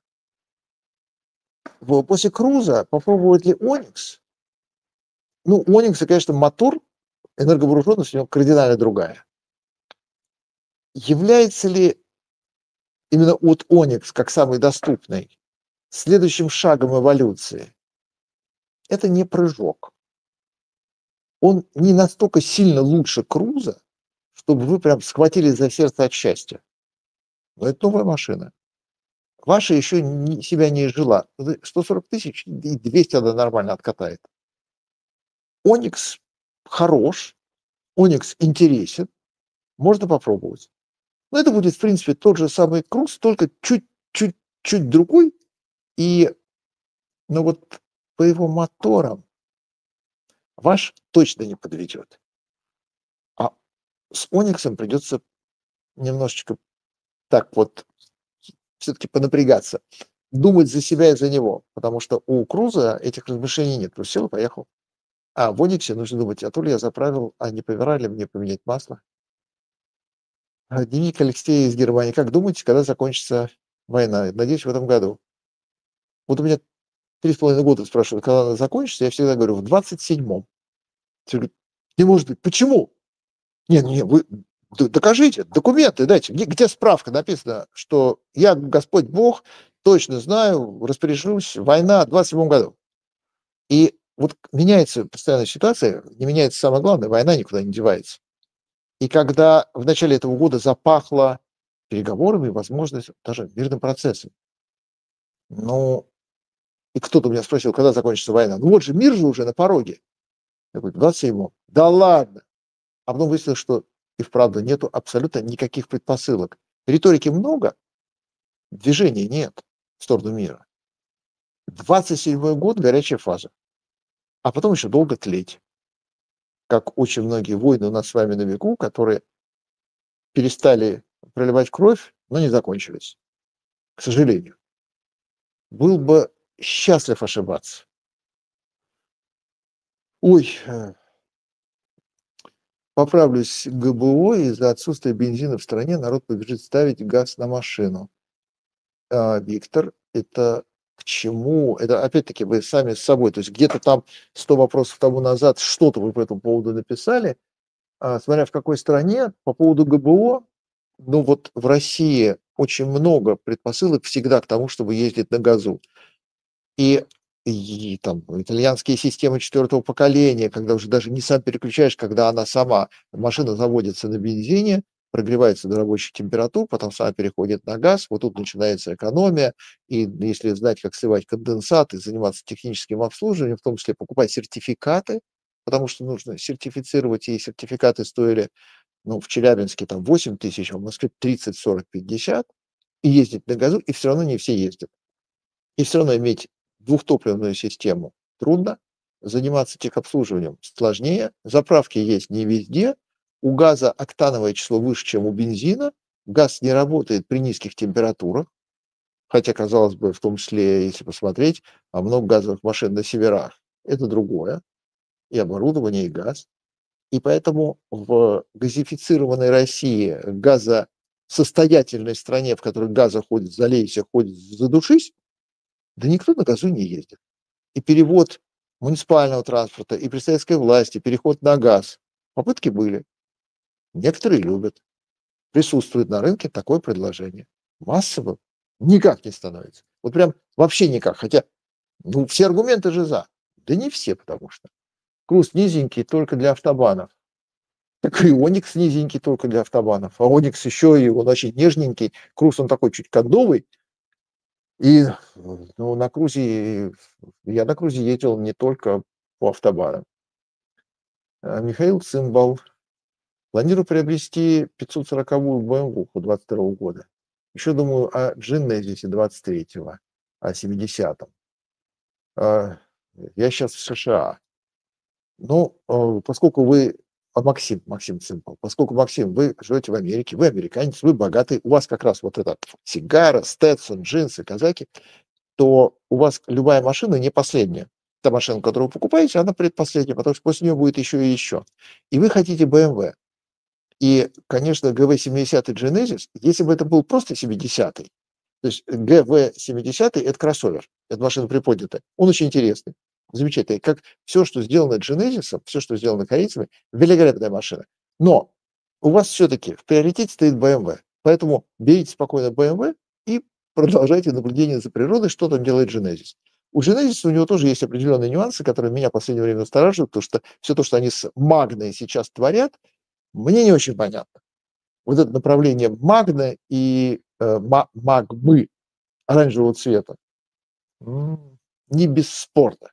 После Круза попробовать ли Onix? Ну, у Onix, конечно, мотор, энерговооруженность у него кардинально другая. Является ли именно от Onix, как самый доступный, следующим шагом эволюции? Это не прыжок. Он не настолько сильно лучше Круза, чтобы вы прям схватились за сердце от счастья. Но это новая машина. Ваша еще не, себя не изжила. сто сорок тысяч и двести она нормально откатает. Onix хорош, Onix интересен, можно попробовать. Но это будет, в принципе, тот же самый Круз, только чуть-чуть другой. И, ну вот по его моторам ваш точно не подведет. А с Ониксом придется немножечко так вот все-таки понапрягаться, думать за себя и за него, потому что у Круза этих размышлений нет. Просто сел и поехал. А в Ониксе нужно думать, а то ли я заправил, а не пора ли мне поменять масло. А Дневник Алексея из Германии. Как думаете, когда закончится война? Надеюсь, в этом году. Вот у меня три с половиной года спрашивают, когда она закончится, я всегда говорю, в двадцать седьмом. Все говорят, не может быть. Почему? Нет, не, вы докажите, документы дайте. Где, где справка написано, что я, Господь Бог, точно знаю, распоряжусь, война в двадцать седьмом году. И вот меняется постоянная ситуация, не меняется самое главное, война никуда не девается. И когда в начале этого года запахло переговорами, возможно, даже мирным процессом. Ну, и кто-то меня спросил, когда закончится война. Ну вот же, мир же уже на пороге. Я говорю, в двадцать седьмом. Да ладно. А потом выяснилось, что и вправду нету абсолютно никаких предпосылок. Риторики много, движения нет в сторону мира. двадцать седьмой год – горячая фаза. А потом еще долго тлеть. Как очень многие войны у нас с вами на веку, которые перестали проливать кровь, но не закончились. К сожалению. Был бы счастлив ошибаться. Ой, поправлюсь, ГБО из-за отсутствия бензина в стране народ побежит ставить газ на машину. А, Виктор, это к чему? Это опять-таки вы сами с собой, то есть где-то там сто вопросов тому назад что-то вы по этому поводу написали, а, смотря в какой стране, по поводу ГБО, ну вот в России очень много предпосылок всегда к тому, чтобы ездить на газу. И И там итальянские системы четвертого поколения, когда уже даже не сам переключаешь, когда она сама, машина заводится на бензине, прогревается до рабочих температур, потом сама переходит на газ, вот тут начинается экономия, и если знать, как сливать конденсат и заниматься техническим обслуживанием, в том числе покупать сертификаты, потому что нужно сертифицировать, и сертификаты стоили, ну, в Челябинске там восемь тысяч, а в Москве тридцать, сорок, пятьдесят, и ездить на газу, и все равно не все ездят. И все равно иметь двухтопливную систему трудно, заниматься техобслуживанием сложнее, заправки есть не везде, у газа октановое число выше, чем у бензина, газ не работает при низких температурах, хотя, казалось бы, в том числе, если посмотреть, а много газовых машин на северах, это другое, и оборудование, и газ. И поэтому в газифицированной России, газосостоятельной стране, в которой газа ходит, залейся, ходит, задушись, да никто на газу не ездит. И перевод муниципального транспорта, и при советской власти, переход на газ. Попытки были. Некоторые любят. Присутствует на рынке такое предложение. Массово никак не становится. Вот прям вообще никак. Хотя, ну, все аргументы же за. Да не все, потому что. Круз низенький только для автобанов. Так и Оникс низенький только для автобанов. А Оникс еще и он очень нежненький. Круз он такой чуть кондовый. И ну, на крузе, я на крузе ездил не только по автобанам. А, Михаил Цимбал. Планирую приобрести пятьсот сороковую бэ эм вэ двадцать второго года. Еще думаю о Genesis двадцать третьего, о семидесятом. А, Я сейчас в США. Ну, а, поскольку вы... А Максим, Максим Цимбал, поскольку, Максим, вы живете в Америке, вы американец, вы богатый, у вас как раз вот это сигара, Сtetson, джинсы, казаки, то у вас любая машина не последняя. Та машина, которую вы покупаете, она предпоследняя, потому что после нее будет еще и еще. И вы хотите бэ эм вэ. И, конечно, гэ вэ семьдесят Genesis, если бы это был просто семидесятый, то есть гэ вэ семьдесят это кроссовер, это машина приподнятая, он очень интересный, замечательный, как все, что сделано Genesis, все, что сделано корейцами, великолепная машина. Но у вас все-таки в приоритете стоит бэ эм вэ, поэтому берите спокойно бэ эм вэ и продолжайте наблюдение за природой, что там делает Genesis. У Genesis у него тоже есть определенные нюансы, которые меня в последнее время настораживают, потому что все то, что они с Магной сейчас творят, мне не очень понятно. Вот это направление магна и э, магмы оранжевого цвета м, не без спорта.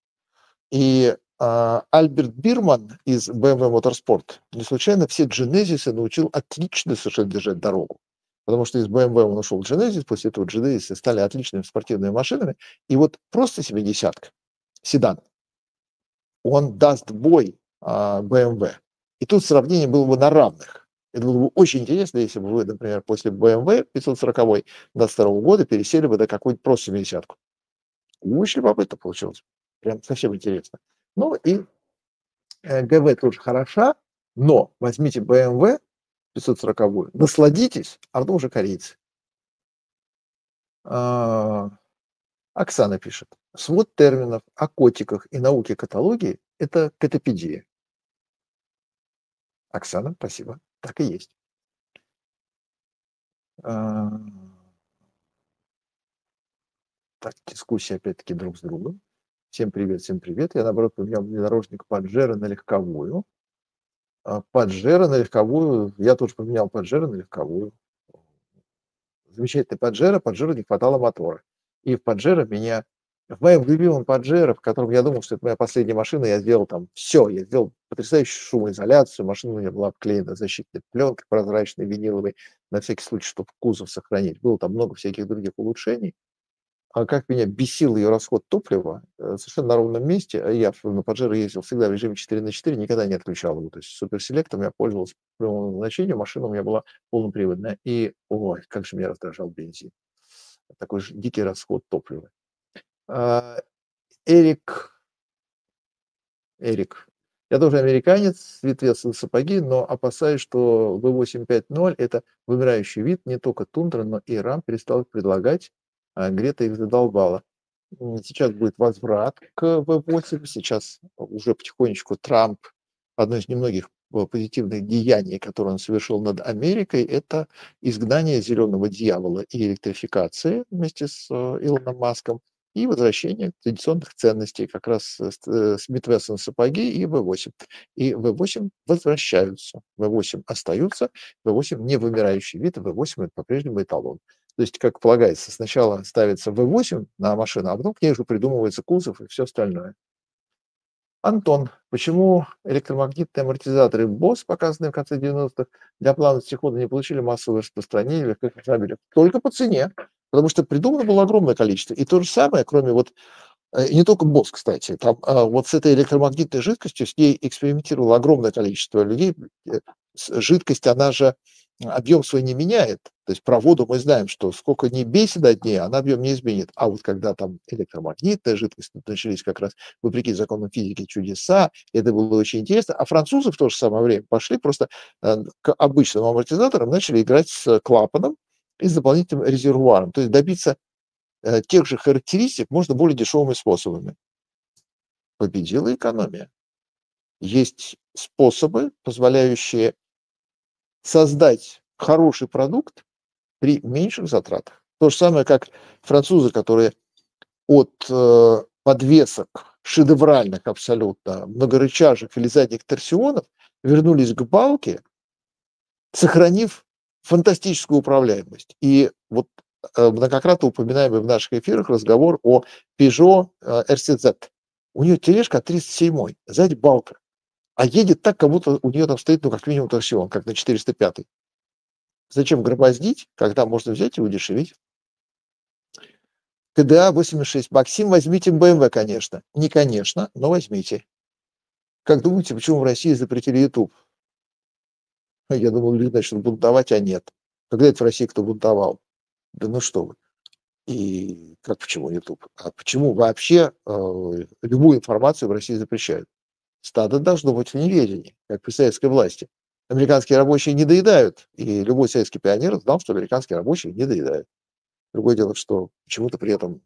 И э, Альберт Бирман из бэ эм вэ Motorsport не случайно все Genesis научил отлично совершенно держать дорогу. Потому что из бэ эм вэ он ушел в Genesis, после этого Genesis стали отличными спортивными машинами. И вот просто семидесятка, седан, он даст бой а, бэ эм вэ. И тут сравнение было бы на равных. Это было бы очень интересно, если бы вы, например, после бэ эм вэ пятьсот сороковой двадцать второго года пересели бы до какой-нибудь просто семидесятку. Очень любопытно получилось. Прям совсем интересно. Ну и э, гэ вэ тоже хороша, но возьмите бэ эм вэ пятьсот сороковую, насладитесь, а потом уже корейцы. А, Оксана пишет. Свод терминов о котиках и науке каталогии – это катапедия. Оксана, спасибо. Так и есть. А, Так, дискуссия опять-таки друг с другом. Всем привет, всем привет. Я, наоборот, поменял внедорожник Паджеро на легковую. А Паджеро на легковую, я тоже поменял Паджеро на легковую. Замечательный Паджеро, Паджеро не хватало мотора. И в Паджеро меня, в моем любимом Паджеро, в котором я думал, что это моя последняя машина, я сделал там все. Я сделал потрясающую шумоизоляцию, машина у меня была обклеена защитной пленкой прозрачной, виниловой, на всякий случай, чтобы кузов сохранить. Было там много всяких других улучшений. А как меня бесил ее расход топлива, э, совершенно на ровном месте. А я в- на Паджеро ездил всегда в режиме четыре на четыре, никогда не отключал его. То есть суперселектом я пользовался по прямому назначению, машина у меня была полноприводная. И, ой, как же меня раздражал бензин. Такой же дикий расход топлива. А, Эрик, Эрик, я тоже американец, вид веса сапоги, но опасаюсь, что вэ восемь пять ноль – это вымирающий вид, не только тундра, но и рам перестал их предлагать, а Грета их задолбала. М, Сейчас будет возврат к вэ восемь, сейчас уже потихонечку Трамп, одно из немногих э, позитивных деяний, которые он совершил над Америкой, это изгнание зеленого дьявола и электрификации вместе с э, Илоном Маском. и возвращение традиционных ценностей, как раз с э, Смит Вессон сапоги и вэ восемь. И вэ восемь возвращаются, вэ восемь остаются, вэ восемь не вымирающий вид, вэ восемь это по-прежнему эталон. То есть, как полагается, сначала ставится вэ восемь на машину, а потом к ней уже придумывается кузов и все остальное. Антон, почему электромагнитные амортизаторы босс, показанные в конце девяностых, для плавности хода не получили массовое распространение в легких автомобилях? Только по цене, потому что придумано было огромное количество. И то же самое, кроме вот, э, и не только босс, кстати, там а, вот с этой электромагнитной жидкостью, с ней экспериментировало огромное количество людей. Э, с- Жидкость, она же объем свой не меняет. То есть про воду мы знаем, что сколько ни бейся до дне, она объем не изменит. А вот когда там электромагнитная жидкость, тут начались как раз, вопреки законам физики, чудеса, это было очень интересно. А французы в то же самое время пошли просто э, к обычным амортизаторам, начали играть с клапаном и с дополнительным резервуаром. То есть добиться э, тех же характеристик можно более дешевыми способами. Победила экономия. Есть способы, позволяющие создать хороший продукт при меньших затратах. То же самое, как французы, которые от э, подвесок шедевральных абсолютно, многорычажек или задних торсионов вернулись к балке, сохранив фантастическую управляемость. И вот э, многократно упоминаемый в наших эфирах разговор о Peugeot э, эр си зет. У нее тележка тридцать семь, сзади балка, а едет так, как будто у нее там стоит, ну, как минимум торсион, как на четыреста пятой. Зачем громоздить, когда можно взять и удешевить? ка дэ а восемьдесят шесть. Максим, возьмите бэ эм вэ, конечно. Не конечно, но возьмите. Как думаете, почему в России запретили YouTube? Я думал, люди начнут бунтовать, а нет. Когда это в России кто бунтовал? Да ну что вы. И как почему YouTube? А почему вообще э, любую информацию в России запрещают? Стадо должно быть в неведении, как при советской власти. Американские рабочие не доедают, и любой советский пионер знал, что американские рабочие не доедают. Другое дело, что почему-то при этом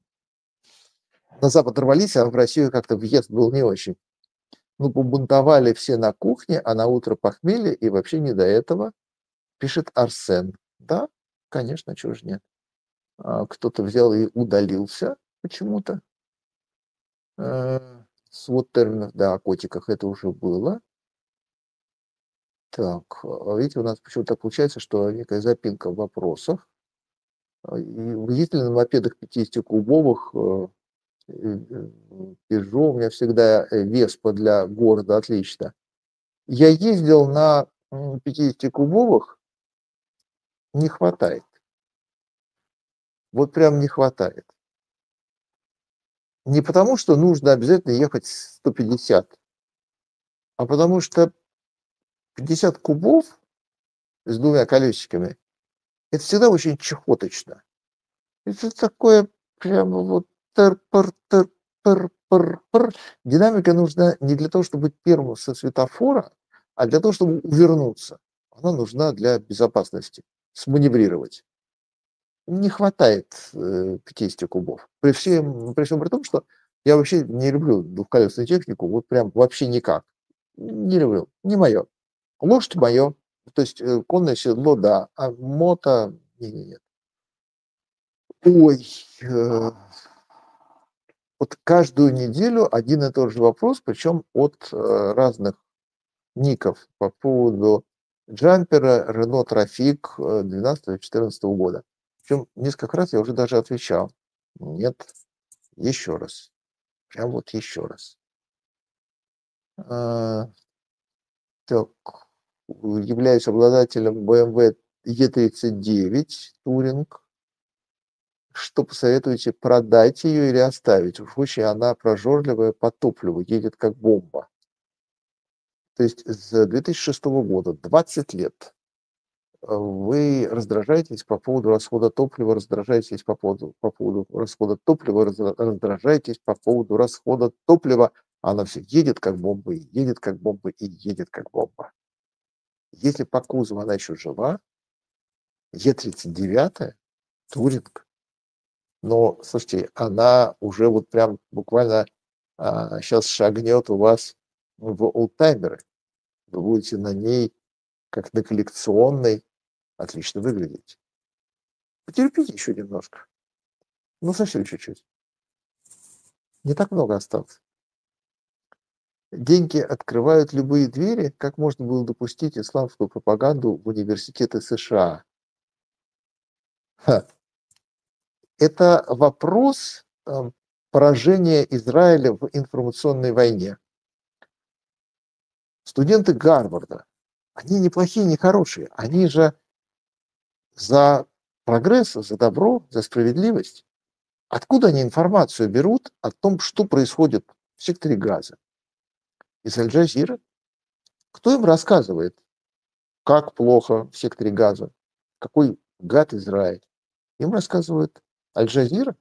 на Запад рвались, а в Россию как-то въезд был не очень. Ну, побунтовали все на кухне, а на утро похмелье, и вообще не до этого, пишет Арсен. Да, конечно, чего ж нет. А, кто-то взял и удалился почему-то. Э, Свод терминов, да, о котиках это уже было. Так, а видите, у нас почему-то получается, что некая запинка в вопросах. А, и есть ли на мопедах пятидесятикубовых э, э, э, Peugeot? У меня всегда э, Веспа для города, отлично. Я ездил на м, пятидесятикубовых, не хватает. Вот прям не хватает. Не потому, что нужно обязательно ехать сто пятьдесят, а потому что пятьдесят кубов с двумя колесиками — это всегда очень чехоточно. Это такое прямо вот тыр-пыр, тыр-пыр, пыр-пыр. Динамика нужна не для того, чтобы быть первым со светофора, а для того, чтобы увернуться. Она нужна для безопасности, сманеврировать. Не хватает э, пятидесяти кубов. При всем, при всем при том, что я вообще не люблю двухколесную технику, вот прям вообще никак. Не люблю, не мое. Лошадь мое, то есть э, конное седло, да, а мото не, не, нет. Ой, э, вот каждую неделю один и тот же вопрос, причем от э, разных ников по поводу джампера Renault Trafic э, двенадцатого-четырнадцатого года. Причем несколько раз я уже даже отвечал. Нет, еще раз. Прям вот еще раз. А, так, являюсь обладателем бэ эм вэ е тридцать девять Touring. Что посоветуете, продать ее или оставить? Уж очень она прожорливая по топливу, едет как бомба. То есть с две тысячи шестого года, двадцать лет, э, вы раздражаетесь по поводу расхода топлива, раздражаетесь по поводу, по поводу расхода топлива, раздра- раздражаетесь по поводу расхода топлива. Она все едет как бомба, и едет как бомба, и едет как бомба. Если по кузову она еще жива, е тридцать девять, Туринг, но, слушайте, она уже вот прям буквально а, сейчас шагнет у вас в олдтаймеры. Вы будете на ней, как на коллекционной, отлично выглядеть. Потерпите еще немножко. Ну, совсем чуть-чуть. Не так много осталось. Деньги открывают любые двери. Как можно было допустить исламскую пропаганду в университеты США? Ха. Это вопрос э, поражения Израиля в информационной войне. Студенты Гарварда, они не плохие, не хорошие. Они же за прогресс, за добро, за справедливость. Откуда они информацию берут о том, что происходит в секторе Газа? Из Аль-Джазиры? Кто им рассказывает, как плохо в секторе Газа, какой гад Израиль? Им рассказывает Аль-Джазира.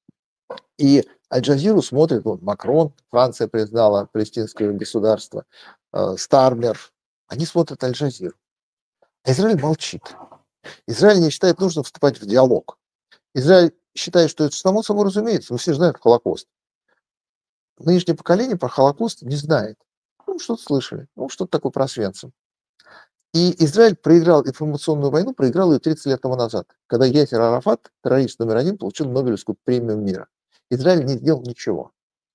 И Аль-Джазиру смотрит вот, Макрон, Франция признала палестинское государство, э, Стармер. Они смотрят Аль-Джазиру. А Израиль молчит. Израиль не считает нужным вступать в диалог. Израиль считает, что это само собой разумеется. Мы все знают Холокост. Нынешнее поколение про Холокост не знает. Ну, что-то слышали. Ну, что-то такое про Освенцим. И Израиль проиграл информационную войну, проиграл ее тридцать лет тому назад, когда Ясер Арафат, террорист номер один, получил Нобелевскую премию мира. Израиль не сделал ничего.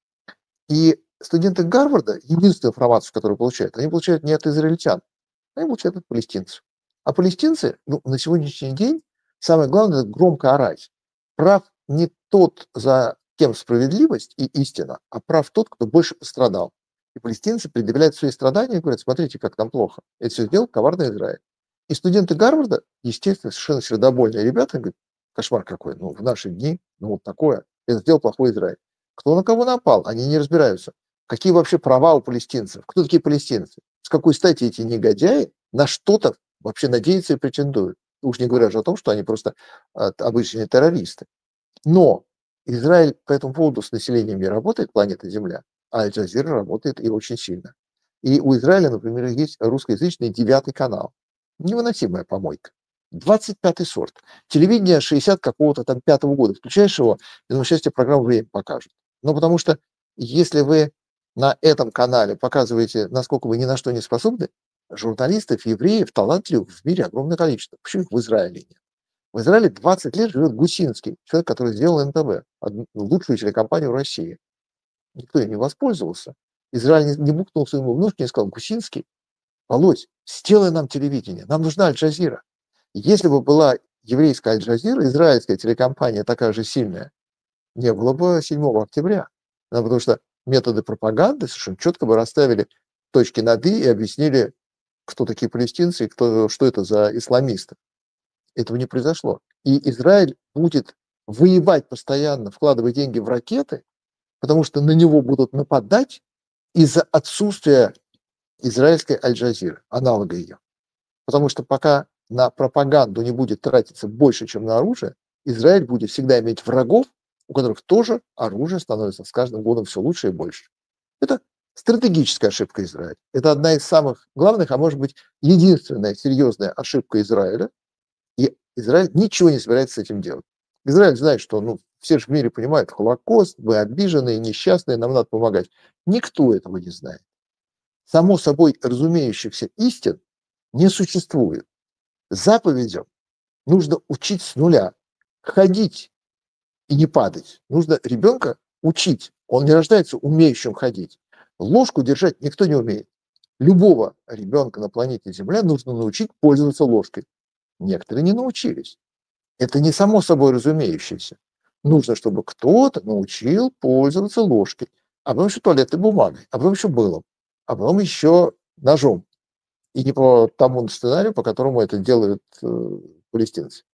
И студенты Гарварда, единственную информацию, которую получают, они получают не от израильтян, они получают от палестинцев. А палестинцы, ну, на сегодняшний день, самое главное, это громко орать. Прав не тот, за кем справедливость и истина, а прав тот, кто больше пострадал. И палестинцы предъявляют свои страдания и говорят, смотрите, как там плохо. Это все сделал коварный Израиль. И студенты Гарварда, естественно, совершенно сердобольные ребята, говорят, кошмар какой, ну, в наши дни, ну, вот такое, это сделал плохой Израиль. Кто на кого напал, они не разбираются. Какие вообще права у палестинцев? Кто такие палестинцы? С какой стати эти негодяи на что-то вообще надеются и претендуют? Уж не говоря же о том, что они просто а, обычные террористы. Но Израиль по этому поводу с населением не работает, планета Земля, а Аль-Джазира работает и очень сильно. И у Израиля, например, есть русскоязычный девятый канал. Невыносимая помойка. двадцать пятый сорт. Телевидение шестьдесят какого-то там пятого года. Включаешь его, и, на счастье, программу «Время» покажут. Ну, потому что если вы на этом канале показываете, насколько вы ни на что не способны, журналистов, евреев, талантливых в мире огромное количество. Почему их в Израиле нет? В Израиле двадцать лет живет Гусинский, человек, который сделал эн тэ вэ, одну, лучшую телекомпанию в России. Никто им не воспользовался. Израиль не, не бухнул своему внучке и сказал, Гусинский, Володь, сделай нам телевидение, нам нужна Аль-Джазира. Если бы была еврейская Аль-Джазира, израильская телекомпания такая же сильная, не было бы седьмого октября. Потому что методы пропаганды совершенно четко бы расставили точки над «и» и объяснили, кто такие палестинцы и кто, что это за исламисты. Этого не произошло. И Израиль будет воевать постоянно, вкладывая деньги в ракеты, потому что на него будут нападать из-за отсутствия израильской Аль-Джазиры, аналога ее. Потому что пока на пропаганду не будет тратиться больше, чем на оружие, Израиль будет всегда иметь врагов, у которых тоже оружие становится с каждым годом все лучше и больше. Это стратегическая ошибка Израиля. Это одна из самых главных, а может быть, единственная серьезная ошибка Израиля. И Израиль ничего не собирается с этим делать. Израиль знает, что ну, все же в мире понимают, Холокост, мы обиженные, несчастные, нам надо помогать. Никто этого не знает. Само собой разумеющихся истин не существует. Заповедям нужно учить с нуля, ходить и не падать. Нужно ребенка учить. Он не рождается умеющим ходить. Ложку держать никто не умеет. Любого ребенка на планете Земля нужно научить пользоваться ложкой. Некоторые не научились. Это не само собой разумеющееся. Нужно, чтобы кто-то научил пользоваться ложкой, а потом еще туалетной бумагой, а потом еще мылом, а потом еще ножом. И не по тому сценарию, по которому это делают э, палестинцы.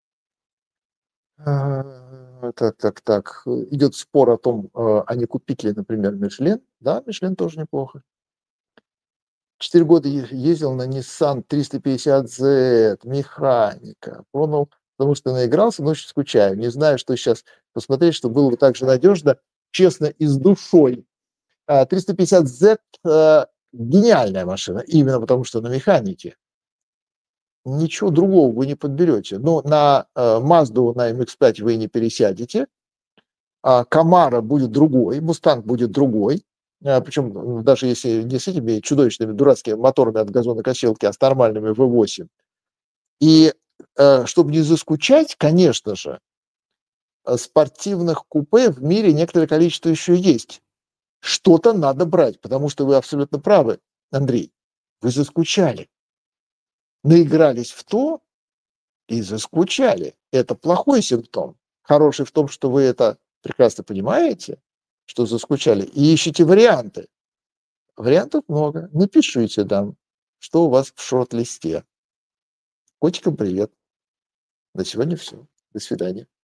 А, так, так, так. Идет спор о том, э, а не купить ли, например, Мишлен. Да, Мишлен тоже неплохо. Четыре года ездил на Nissan триста пятьдесят зет, механика. Понял, потому что наигрался, но очень скучаю. Не знаю, что сейчас посмотреть, чтобы было бы так же надежно, честно и с душой. триста пятьдесят зет гениальная машина, именно потому что на механике. Ничего другого вы не подберете. Но на Mazda, на эм икс пять вы не пересядете. Камара будет другой, Мустанг будет другой. Причем даже если не с этими чудовищными дурацкими моторами от газонокосилки, а с нормальными вэ восемь. И чтобы не заскучать, конечно же, э, спортивных купе в мире некоторое количество еще есть. Что-то надо брать, потому что вы абсолютно правы, Андрей. Вы заскучали. Наигрались в то и заскучали. Это плохой симптом. Хороший в том, что вы это прекрасно понимаете, что заскучали, и ищете варианты. Вариантов много. Напишите там, что у вас в шорт-листе. Котикам привет. На сегодня все. До свидания.